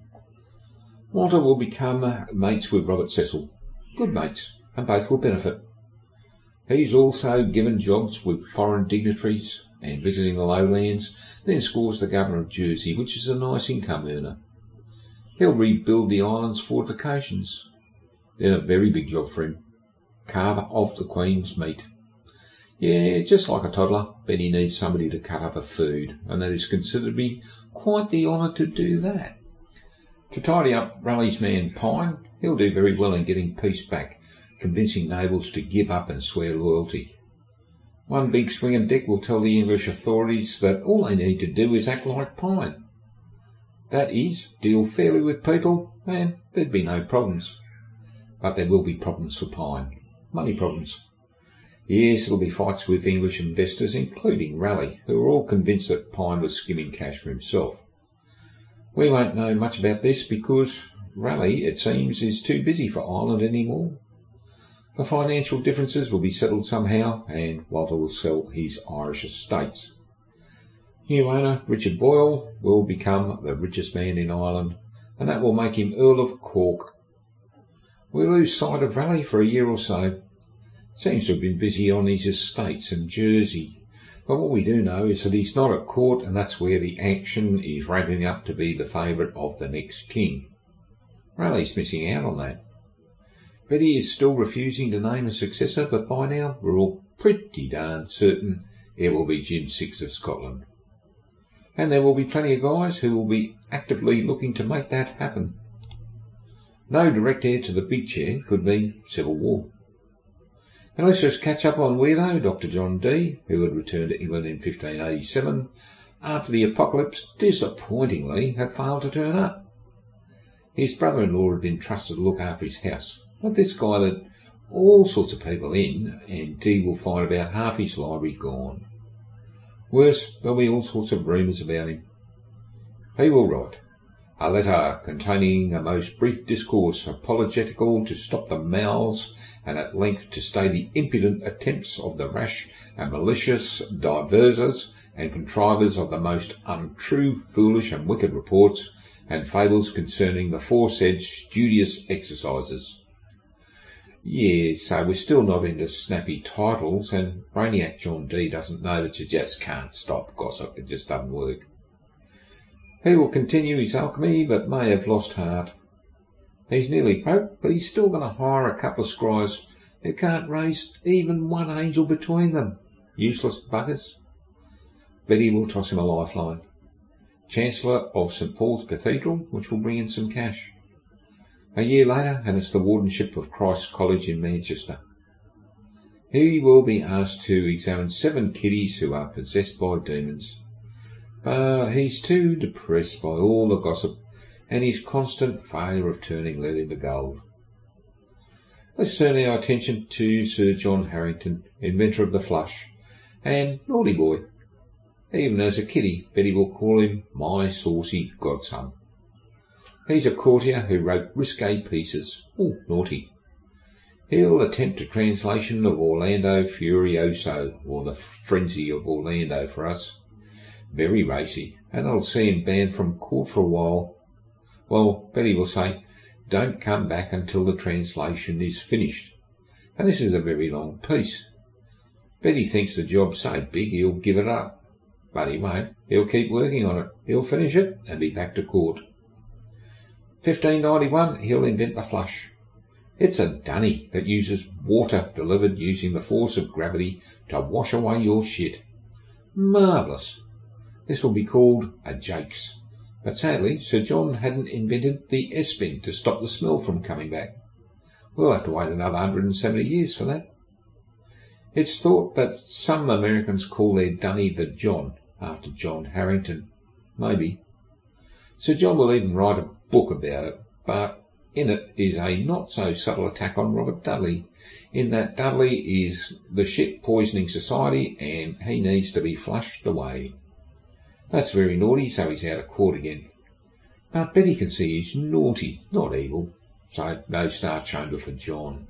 Walter will become mates with Robert Cecil. Good mates, and both will benefit. He's also given jobs with foreign dignitaries and visiting the lowlands, then scores the governor of Jersey, which is a nice income earner. He'll rebuild the island's fortifications. Then a very big job for him. Carver of the Queen's meat. Yeah, just like a toddler, Betty needs somebody to cut up her food, and that is considered to be quite the honour to do that. To tidy up Raleigh's man Pine, he'll do very well in getting peace back, convincing nobles to give up and swear loyalty. One big swinging dick will tell the English authorities that all they need to do is act like Pine. That is, deal fairly with people, and there'd be no problems. But there will be problems for Pine. Money problems. Yes, there'll be fights with English investors, including Raleigh, who are all convinced that Pine was skimming cash for himself. We won't know much about this because Raleigh, it seems, is too busy for Ireland anymore. The financial differences will be settled somehow, and Walter will sell his Irish estates. New owner Richard Boyle will become the richest man in Ireland, and that will make him Earl of Cork. We'll lose sight of Raleigh for a year or so. Seems to have been busy on his estates in Jersey, but what we do know is that he's not at court, and that's where the action is ramping up to be the favourite of the next king. Raleigh's missing out on that. Betty is still refusing to name a successor, but by now we're all pretty darn certain it will be Jim the Sixth of Scotland. And there will be plenty of guys who will be actively looking to make that happen. No direct heir to the big chair could mean civil war. And let's just catch up on weirdo Doctor John Dee, who had returned to England in fifteen eighty-seven after the apocalypse disappointingly had failed to turn up. His brother-in-law had been trusted to look after his house, but this guy let all sorts of people in, and Dee will find about half his library gone. Worse, there'll be all sorts of rumours about him. He will write a letter containing a most brief discourse apologetical to stop the mouths and at length to stay the impudent attempts of the rash and malicious diversers and contrivers of the most untrue, foolish and wicked reports and fables concerning the foresaid studious exercises. Yes, so we're still not into snappy titles, and Brainiac John Dee doesn't know that you just can't stop gossip. It just doesn't work. He will continue his alchemy, but may have lost heart. He's nearly broke, but he's still going to hire a couple of scries who can't raise even one angel between them. Useless buggers. Betty will toss him a lifeline. Chancellor of St Paul's Cathedral, which will bring in some cash. A year later, and it's the wardenship of Christ's College in Manchester. He will be asked to examine seven kiddies who are possessed by demons. But he's too depressed by all the gossip and his constant failure of turning lead into gold. Let's turn our attention to Sir John Harrington, inventor of the flush, and naughty boy. Even as a kiddie, Betty will call him my saucy godson. He's a courtier who wrote risque pieces. Oh, naughty. He'll attempt a translation of Orlando Furioso, or the Frenzy of Orlando for us. Very racy, and I'll see him banned from court for a while. Well, Betty will say, don't come back until the translation is finished. And this is a very long piece. Betty thinks the job's so big he'll give it up. But he won't. He'll keep working on it. He'll finish it and be back to court. fifteen ninety-one, he'll invent the flush. It's a dunny that uses water delivered using the force of gravity to wash away your shit. Marvellous. This will be called a Jakes. But sadly, Sir John hadn't invented the S-bin to stop the smell from coming back. We'll have to wait another one hundred seventy years for that. It's thought that some Americans call their dunny the John, after John Harrington. Maybe. Sir John will even write a book about it, but in it is a not-so-subtle attack on Robert Dudley, in that Dudley is the shit-poisoning society and he needs to be flushed away. That's very naughty, so he's out of court again. But Betty can see he's naughty, not evil, so no Star Chamber for John.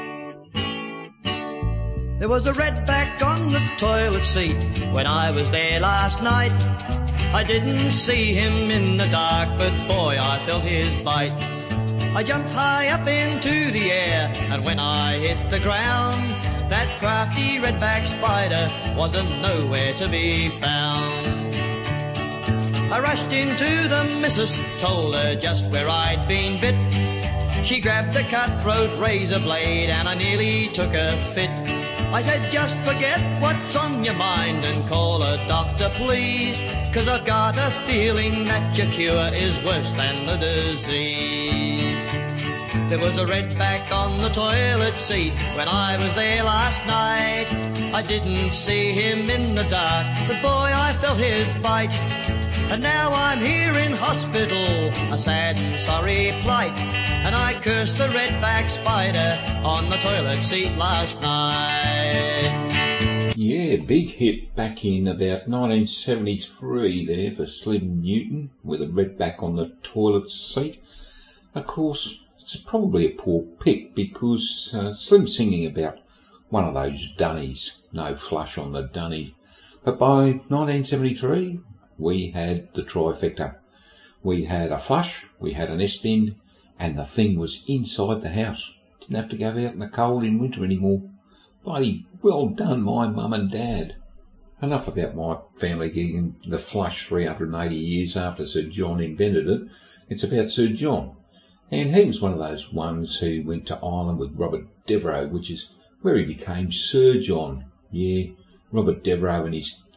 There was a redback on the toilet seat when I was there last night. I didn't see him in the dark, but boy, I felt his bite. I jumped high up into the air, and when I hit the ground, that crafty redback spider wasn't nowhere to be found. I rushed into the missus, told her just where I'd been bit. She grabbed a cutthroat razor blade, and I nearly took a fit. I said, just forget what's on your mind and call a doctor, please, 'cause I've got a feeling that your cure is worse than the disease. There was a redback on the toilet seat when I was there last night. I didn't see him in the dark, but boy, I felt his bite. And now I'm here in hospital, a sad and sorry plight. And I cursed the redback spider on the toilet seat last night. Yeah, big hit back in about nineteen seventy-three there for Slim Newton with a redback on the toilet seat. Of course, it's probably a poor pick because uh, Slim's singing about one of those dunnies, no flush on the dunny. But by nineteen seventy-three, we had the trifecta. We had a flush, we had an S-bin, and the thing was inside the house. Didn't have to go out in the cold in winter anymore. Bloody well done, my mum and dad. Enough about my family getting the flush three hundred eighty years after Sir John invented it. It's about Sir John. And he was one of those ones who went to Ireland with Robert Devereux, which is where he became Sir John. Yeah, Robert Devereux and his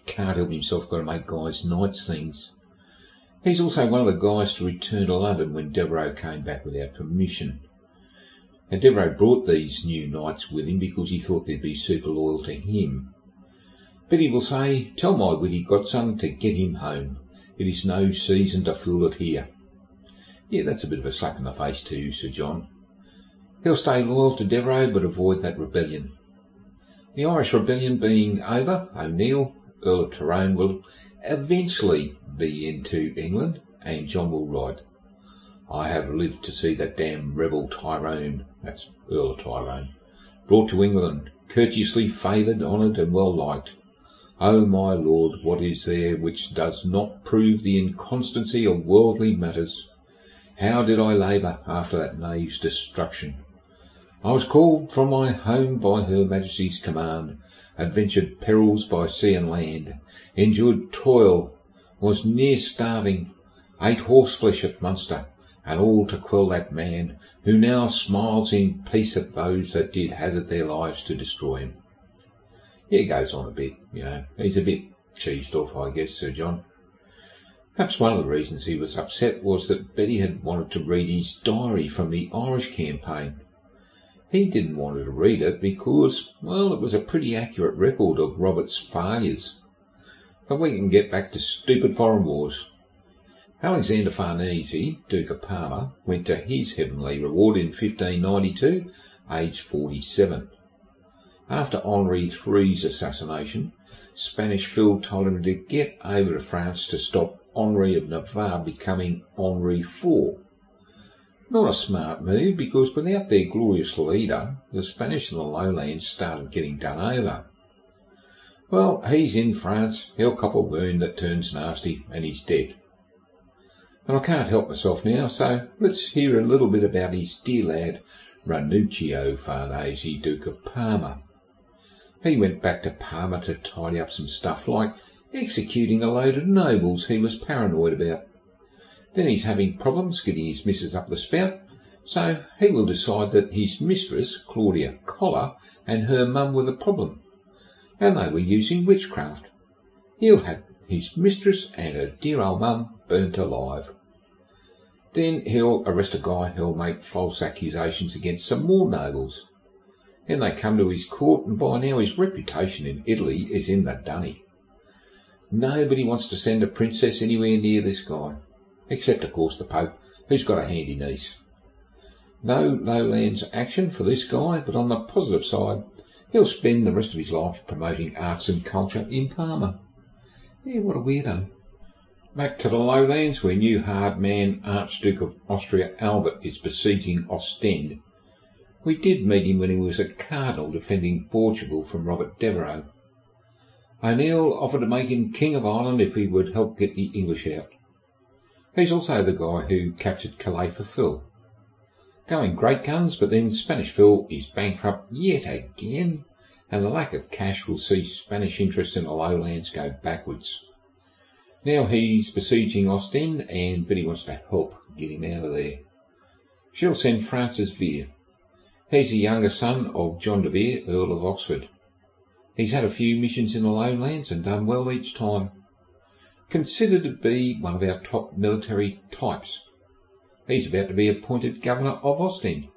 can't help himself, got to make guys' night scenes. He's also one of the guys to return to London when Devereux came back without permission. Now, Devereux brought these new knights with him because he thought they'd be super loyal to him. Biddy will say, "Tell my witty godson to get him home. It is no season to fool it here." Yeah, that's a bit of a slap in the face to Sir John. He'll stay loyal to Devereux but avoid that rebellion. The Irish rebellion being over, O'Neill, Earl of Tyrone, will eventually be into England, and John will write, "I have lived to see that damn rebel Tyrone," that's Earl of Tyrone, "brought to England, courteously favoured, honoured, and well liked. O my lord, what is there which does not prove the inconstancy of worldly matters? How did I labour after that knave's destruction? I was called from my home by Her Majesty's command, adventured perils by sea and land, endured toil, was near starving, ate horseflesh at Munster, and all to quell that man who now smiles in peace at those that did hazard their lives to destroy him." Yeah, he goes on a bit, you know. He's a bit cheesed off, I guess, Sir John. Perhaps one of the reasons he was upset was that Betty had wanted to read his diary from the Irish campaign. He didn't want her to read it because, well, it was a pretty accurate record of Robert's failures. But we can get back to stupid foreign wars. Alexander Farnese, Duke of Parma, went to his heavenly reward in fifteen ninety-two, aged forty-seven. After Henri the Third's assassination, Spanish Phil told him to get over to France to stop Henri of Navarre becoming Henri the Fourth. Not a smart move, because without their glorious leader, the Spanish in the lowlands started getting done over. Well, he's in France, he'll cop a wound that turns nasty, and he's dead. And I can't help myself now, so let's hear a little bit about his dear lad, Ranuccio Farnese, Duke of Parma. He went back to Parma to tidy up some stuff, like executing a load of nobles he was paranoid about. Then he's having problems getting his missus up the spout, so he will decide that his mistress, Claudia Collar, and her mum were the problem, and they were using witchcraft. He'll have his mistress and her dear old mum burnt alive. Then he'll arrest a guy who'll make false accusations against some more nobles. Then they come to his court, and by now his reputation in Italy is in the dunny. Nobody wants to send a princess anywhere near this guy, except, of course, the Pope, who's got a handy niece. No lowlands action for this guy, but on the positive side, he'll spend the rest of his life promoting arts and culture in Parma. Yeah, what a weirdo. Back to the lowlands, where new hard man Archduke of Austria Albert is besieging Ostend. We did meet him when he was a cardinal defending Portugal from Robert Devereux. O'Neill offered to make him King of Ireland if he would help get the English out. He's also the guy who captured Calais for Phil. Going great guns, but then Spanish Phil is bankrupt yet again, and the lack of cash will see Spanish interests in the lowlands go backwards. Now he's besieging Ostend, and Betty wants to help get him out of there. She'll send Francis Vere. He's the younger son of John de Vere, Earl of Oxford. He's had a few missions in the lowlands and done well each time. Considered to be one of our top military types. He's about to be appointed Governor of Ostend.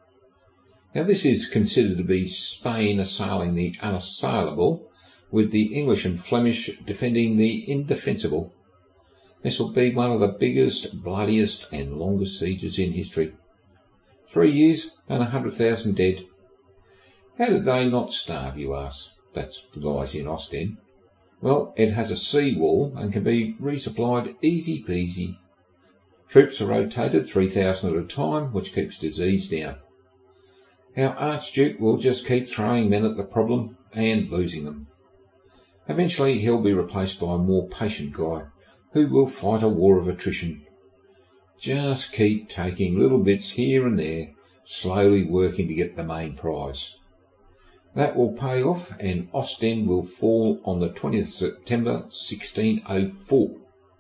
Now this is considered to be Spain assailing the unassailable, with the English and Flemish defending the indefensible. This will be one of the biggest, bloodiest and longest sieges in history. Three years and a hundred thousand dead. How did they not starve, you ask? That's the guys in Ostend. Well, it has a sea wall and can be resupplied easy peasy. Troops are rotated three thousand at a time, which keeps disease down. Our Archduke will just keep throwing men at the problem and losing them. Eventually he'll be replaced by a more patient guy who will fight a war of attrition. Just keep taking little bits here and there, slowly working to get the main prize. That will pay off, and Ostend will fall on the twentieth of September sixteen oh four.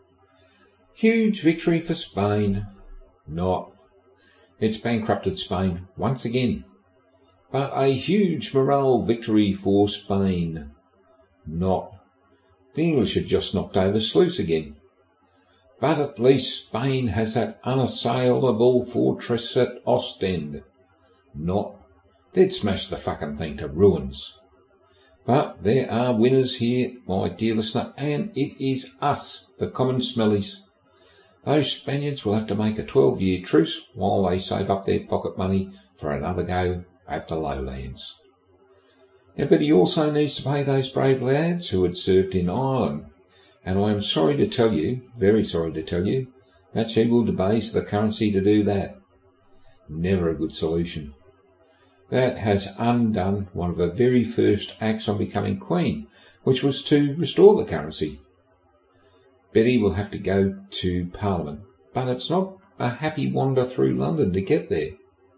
Huge victory for Spain. Not. It's bankrupted Spain once again. But a huge morale victory for Spain. Not. The English had just knocked over Sluice again. But at least Spain has that unassailable fortress at Ostend. Not. They'd smash the fucking thing to ruins. But there are winners here, my dear listener, and it is us, the common smellies. Those Spaniards will have to make a twelve-year truce while they save up their pocket money for another go at the lowlands. Now, but he also needs to pay those brave lads who had served in Ireland, and I am sorry to tell you, very sorry to tell you, that she will debase the currency to do that. Never a good solution. That has undone one of her very first acts on becoming Queen, which was to restore the currency. Betty will have to go to Parliament, but it's not a happy wander through London to get there.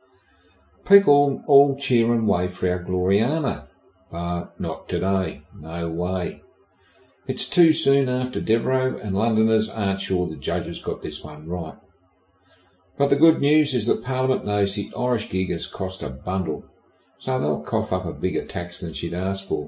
People all cheer and wave for our Gloriana, but not today, no way. It's too soon after Devereux, and Londoners aren't sure the judges got this one right. But the good news is that Parliament knows the Irish gig has cost a bundle, so they'll cough up a bigger tax than she'd asked for.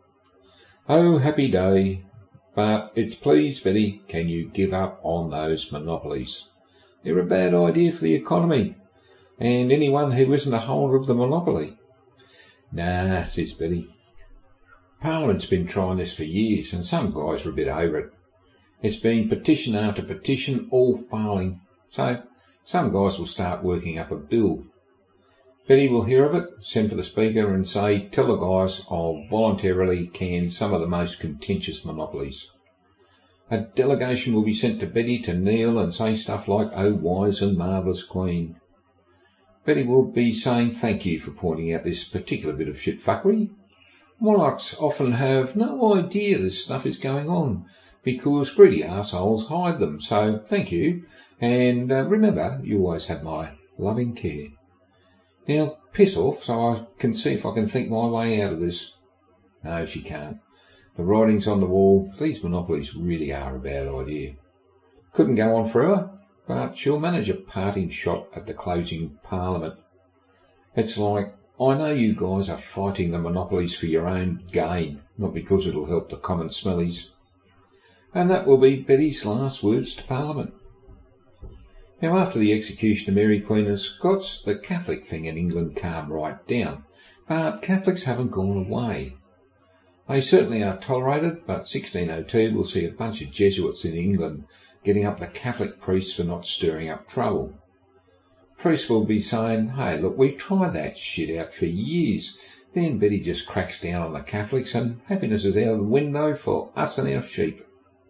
Oh, happy day. But it's please, Betty, can you give up on those monopolies? They're a bad idea for the economy, and anyone who isn't a holder of the monopoly. Nah, says Betty. Parliament's been trying this for years, and some guys are a bit over it. It's been petition after petition, all failing, so some guys will start working up a bill. Betty will hear of it, send for the Speaker and say, tell the guys I'll voluntarily can some of the most contentious monopolies. A delegation will be sent to Betty to kneel and say stuff like, oh, wise and marvellous Queen. Betty will be saying thank you for pointing out this particular bit of shitfuckery. Monarchs often have no idea this stuff is going on, because greedy arseholes hide them, so thank you, and uh, remember, you always have my loving care. Now, piss off so I can see if I can think my way out of this. No, she can't. The writing's on the wall. These monopolies really are a bad idea. Couldn't go on forever, but she'll manage a parting shot at the closing Parliament. It's like, I know you guys are fighting the monopolies for your own gain, not because it'll help the common smellies. And that will be Betty's last words to Parliament. Now, after the execution of Mary Queen of Scots, the Catholic thing in England calmed right down, but Catholics haven't gone away. They certainly are tolerated, but sixteen oh two will see a bunch of Jesuits in England getting up the Catholic priests for not stirring up trouble. Priests will be saying, hey, look, we've tried that shit out for years. Then Betty just cracks down on the Catholics and happiness is out of the window for us and our sheep.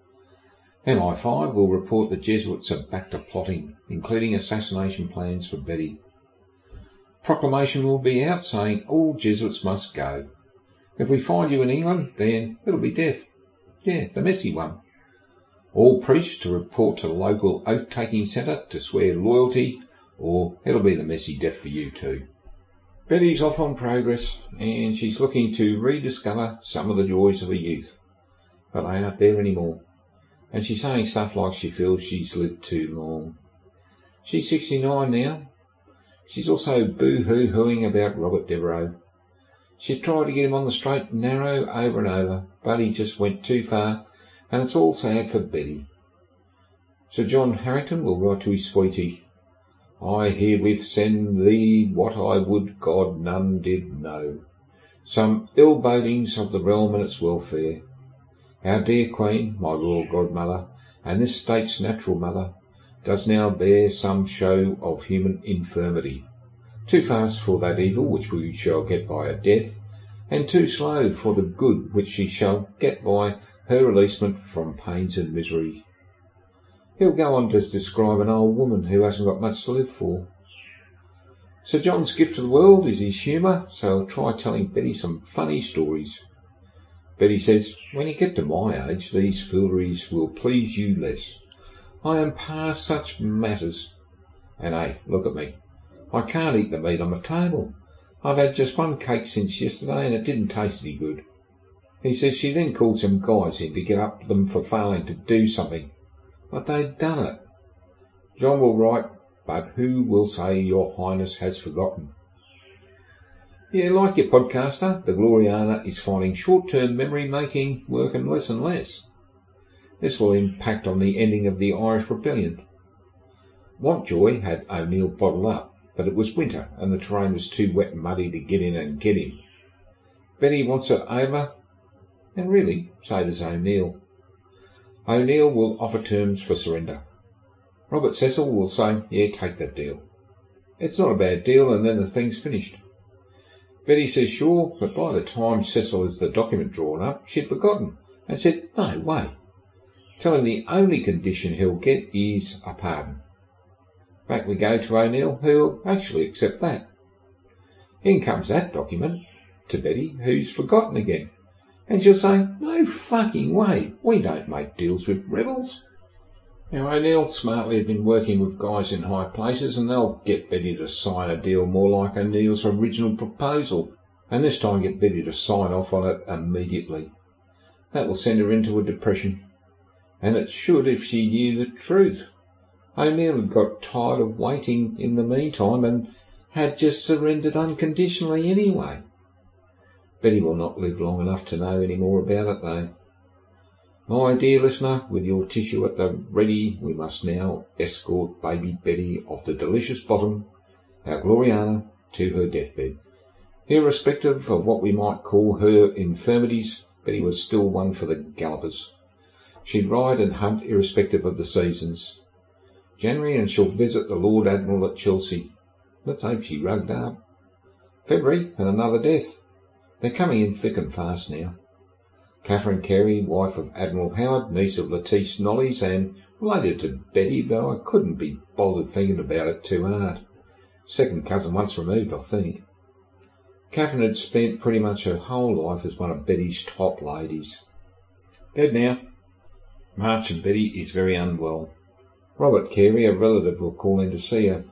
M I five will report the Jesuits are back to plotting, including assassination plans for Betty. Proclamation will be out saying all Jesuits must go. If we find you in England, then it'll be death. Yeah, the messy one. All priests to report to the local oath-taking centre to swear loyalty, or it'll be the messy death for you too. Betty's off on progress, and she's looking to rediscover some of the joys of her youth. But they aren't there anymore. And she's saying stuff like she feels she's lived too long. She's sixty-nine now. She's also boo-hoo-hooing about Robert Devereux. She tried to get him on the straight and narrow over and over, but he just went too far, and it's all sad for Betty. Sir John Harrington will write to his sweetie, I herewith send thee what I would God none did know, some ill bodings of the realm and its welfare. Our dear Queen, my royal godmother, and this state's natural mother, does now bear some show of human infirmity, too fast for that evil which we shall get by her death, and too slow for the good which she shall get by her releasement from pains and misery. He'll go on to describe an old woman who hasn't got much to live for. Sir John's gift to the world is his humour, so I'll try telling Betty some funny stories. Betty says, when you get to my age, these fooleries will please you less. I am past such matters. And hey, look at me. I can't eat the meat on the table. I've had just one cake since yesterday and it didn't taste any good. He says she then called some guys in to get up them for failing to do something. But they'd done it. John will write, but who will say your highness has forgotten? Yeah, like your podcaster, the Gloriana is finding short-term memory making working less and less. This will impact on the ending of the Irish Rebellion. Montjoy had O'Neill bottled up, but it was winter and the terrain was too wet and muddy to get in and get him. Betty wants it over, and really, so does O'Neill. O'Neill will offer terms for surrender. Robert Cecil will say, yeah, take that deal. It's not a bad deal, and then the thing's finished. Betty says sure, but by the time Cecil has the document drawn up, she'd forgotten, and said, no way. Tell him the only condition he'll get is a pardon. Back we go to O'Neill, who'll actually accept that. In comes that document to Betty, who's forgotten again, and she'll say, no fucking way, we don't make deals with rebels. Now O'Neill smartly had been working with guys in high places, and they'll get Betty to sign a deal more like O'Neill's original proposal, and this time get Betty to sign off on it immediately. That will send her into a depression, and it should if she knew the truth. O'Neill had got tired of waiting in the meantime and had just surrendered unconditionally anyway. Betty will not live long enough to know any more about it, though. My dear listener, with your tissue at the ready, we must now escort baby Betty off the delicious bottom, our Gloriana, to her deathbed. Irrespective of what we might call her infirmities, Betty was still one for the gallopers. She'd ride and hunt irrespective of the seasons. January, and she'll visit the Lord Admiral at Chelsea. Let's hope she rugged up. February, and another death. They're coming in thick and fast now. Catherine Carey, wife of Admiral Howard, niece of Lettice Knollys, and related to Betty, but I couldn't be bothered thinking about it too hard. Second cousin once removed, I think. Catherine had spent pretty much her whole life as one of Betty's top ladies. Dead now. March, and Betty is very unwell. Robert Carey, a relative, will call in to see her.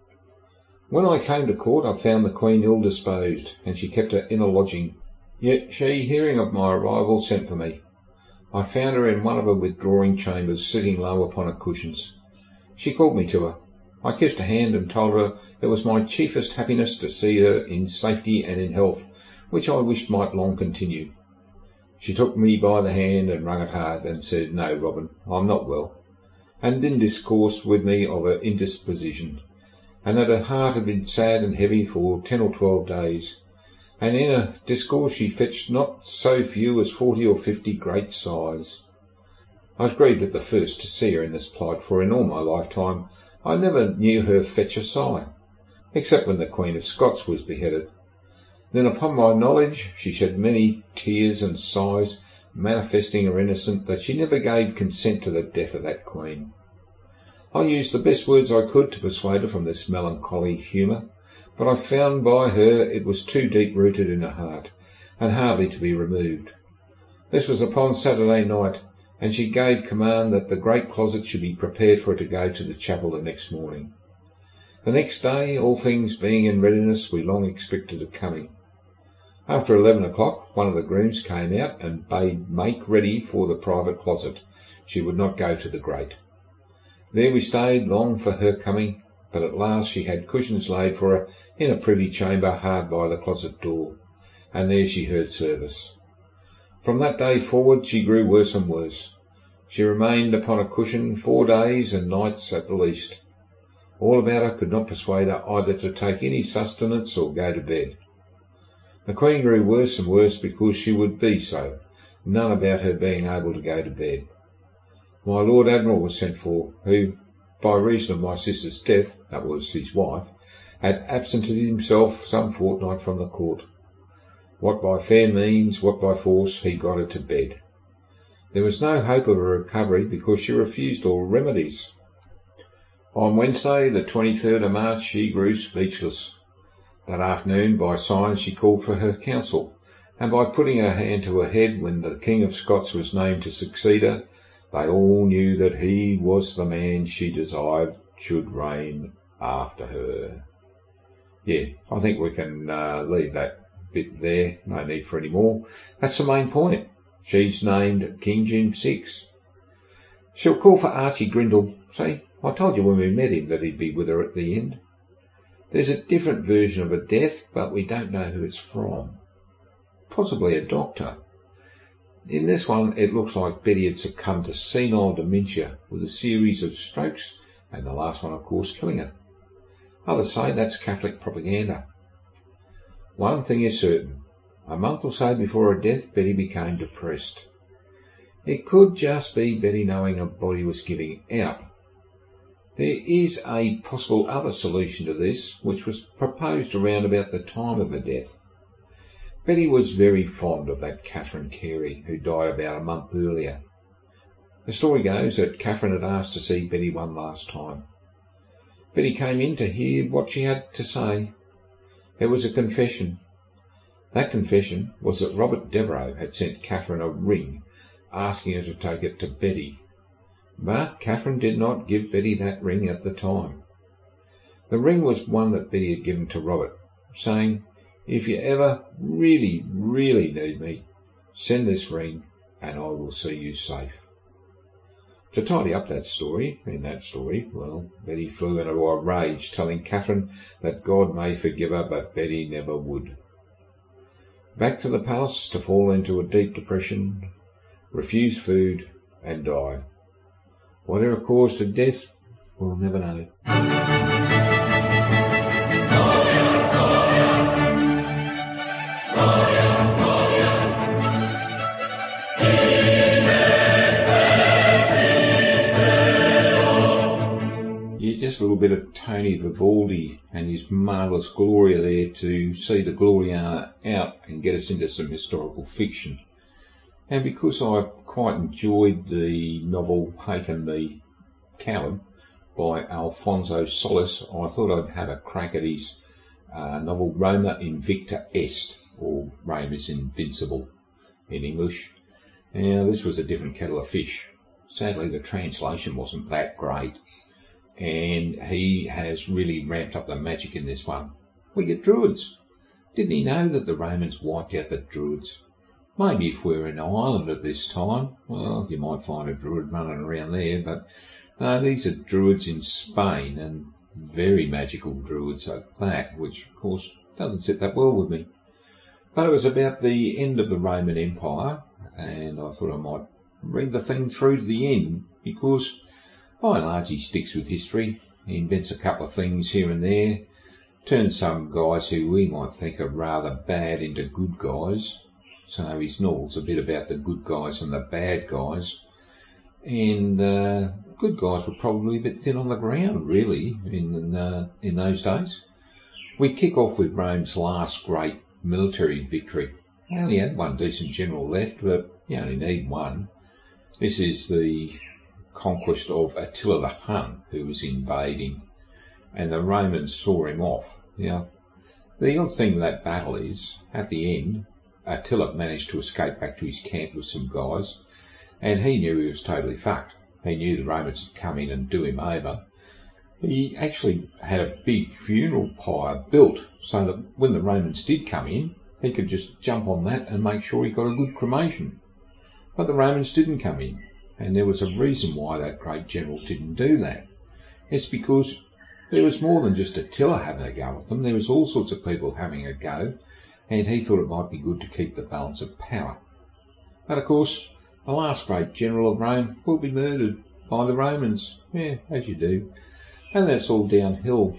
When I came to court, I found the Queen ill-disposed, and she kept her in a lodging. Yet she, hearing of my arrival, sent for me. I found her in one of her withdrawing chambers, sitting low upon her cushions. She called me to her. I kissed her hand and told her it was my chiefest happiness to see her in safety and in health, which I wished might long continue. She took me by the hand and wrung it hard, and said, no, Robin, I'm not well, and then discoursed with me of her indisposition, and that her heart had been sad and heavy for ten or twelve days, and in her discourse she fetched not so few as forty or fifty great sighs. I was grieved at the first to see her in this plight, for in all my lifetime I never knew her fetch a sigh, except when the Queen of Scots was beheaded. Then upon my knowledge she shed many tears and sighs, manifesting her innocence that she never gave consent to the death of that Queen. I used the best words I could to persuade her from this melancholy humour, but I found by her it was too deep-rooted in her heart, and hardly to be removed. This was upon Saturday night, and she gave command that the great closet should be prepared for her to go to the chapel the next morning. The next day, all things being in readiness, we long expected her coming. After eleven o'clock, one of the grooms came out and bade make ready for the private closet. She would not go to the grate. There we stayed long for her coming, but at last she had cushions laid for her in a privy chamber hard by the closet door, and there she heard service. From that day forward she grew worse and worse. She remained upon a cushion four days and nights at the least. All about her could not persuade her either to take any sustenance or go to bed. The Queen grew worse and worse because she would be so, none about her being able to go to bed. My Lord Admiral was sent for, who, by reason of my sister's death, that was his wife, had absented himself some fortnight from the court. What by fair means, what by force, he got her to bed. There was no hope of a recovery because she refused all remedies. On Wednesday, the twenty-third of March, she grew speechless. That afternoon, by signs, she called for her council, and by putting her hand to her head when the King of Scots was named to succeed her, they all knew that he was the man she desired should reign after her. Yeah, I think we can uh, leave that bit there. No need for any more. That's the main point. She's named King Jim the Sixth. She'll call for Archie Grindle. See, I told you when we met him that he'd be with her at the end. There's a different version of a death, but we don't know who it's from. Possibly a doctor. In this one, it looks like Betty had succumbed to senile dementia with a series of strokes, and the last one, of course, killing her. Others say that's Catholic propaganda. One thing is certain. A month or so before her death, Betty became depressed. It could just be Betty knowing her body was giving out. There is a possible other solution to this, which was proposed around about the time of her death. Betty was very fond of that Catherine Carey, who died about a month earlier. The story goes that Catherine had asked to see Betty one last time. Betty came in to hear what she had to say. It was a confession. That confession was that Robert Devereux had sent Catherine a ring, asking her to take it to Betty. But Catherine did not give Betty that ring at the time. The ring was one that Betty had given to Robert, saying, "If you ever really, really need me, send this ring and I will see you safe." To tidy up that story, in that story, well, Betty flew into a rage, telling Catherine that God may forgive her, but Betty never would. Back to the palace to fall into a deep depression, refuse food, and die. Whatever caused her death, we'll never know. Just a little bit of Tony Vivaldi and his marvellous Gloria there to see the Gloriana out and get us into some historical fiction. And because I quite enjoyed the novel Haken the Coward by Alfonso Solis, I thought I'd have a crack at his uh, novel Roma Invicta Est, or Rome is Invincible in English. Now, this was a different kettle of fish. Sadly, the translation wasn't that great. And he has really ramped up the magic in this one. We get druids. Didn't he know that the Romans wiped out the druids? Maybe if we were in Ireland at this time, well, you might find a druid running around there, but no, these are druids in Spain, and very magical druids at that, which of course doesn't sit that well with me. But it was about the end of the Roman Empire, and I thought I might read the thing through to the end, because by and large, he sticks with history. He invents a couple of things here and there, turns some guys who we might think are rather bad into good guys. So his novel's a bit about the good guys and the bad guys. And uh, good guys were probably a bit thin on the ground, really, in uh, in those days. We kick off with Rome's last great military victory. They only had one decent general left, but you only need one. This is the conquest of Attila the Hun, who was invading, and the Romans saw him off. Now, the odd thing with that battle is, at the end, Attila managed to escape back to his camp with some guys, and he knew he was totally fucked. He knew the Romans had come in and do him over. He actually had a big funeral pyre built so that when the Romans did come in, he could just jump on that and make sure he got a good cremation. But the Romans didn't come in. And there was a reason why that great general didn't do that. It's because there was more than just Attila having a go at them. There was all sorts of people having a go, and he thought it might be good to keep the balance of power. But of course, the last great general of Rome will be murdered by the Romans. Yeah, as you do. And that's all downhill.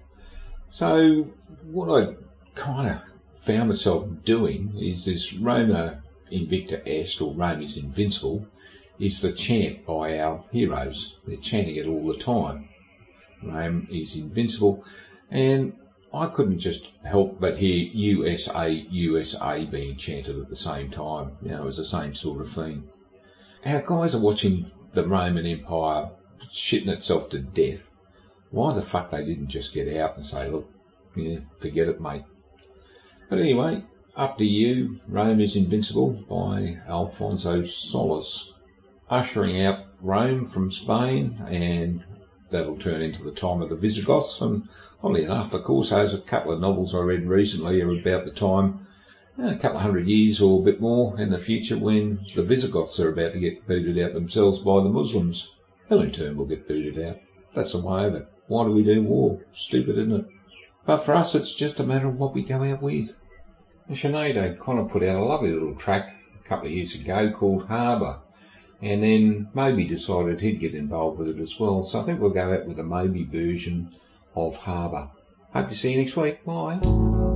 So what I kind of found myself doing is this Roma Invicta Est, or Rome is Invincible, is the chant by our heroes. They're chanting it all the time. Rome is invincible. And I couldn't just help but hear U S A, U S A being chanted at the same time. You know, it was the same sort of thing. Our guys are watching the Roman Empire shitting itself to death. Why the fuck they didn't just get out and say, look, yeah, forget it, mate. But anyway, up to you. Rome is Invincible by Alfonso Solis, ushering out Rome from Spain, and that'll turn into the time of the Visigoths. And oddly enough, of course, those a couple of novels I read recently are about the time, a couple of hundred years or a bit more in the future, when the Visigoths are about to get booted out themselves by the Muslims, who in turn will get booted out. That's the way of it. Why do we do war? Stupid, isn't it? But for us, it's just a matter of what we go out with. And Sinead kind of put out a lovely little track a couple of years ago called Harbour. And then Moby decided he'd get involved with it as well. So I think we'll go out with a Moby version of Harbour. Hope to see you next week. Bye.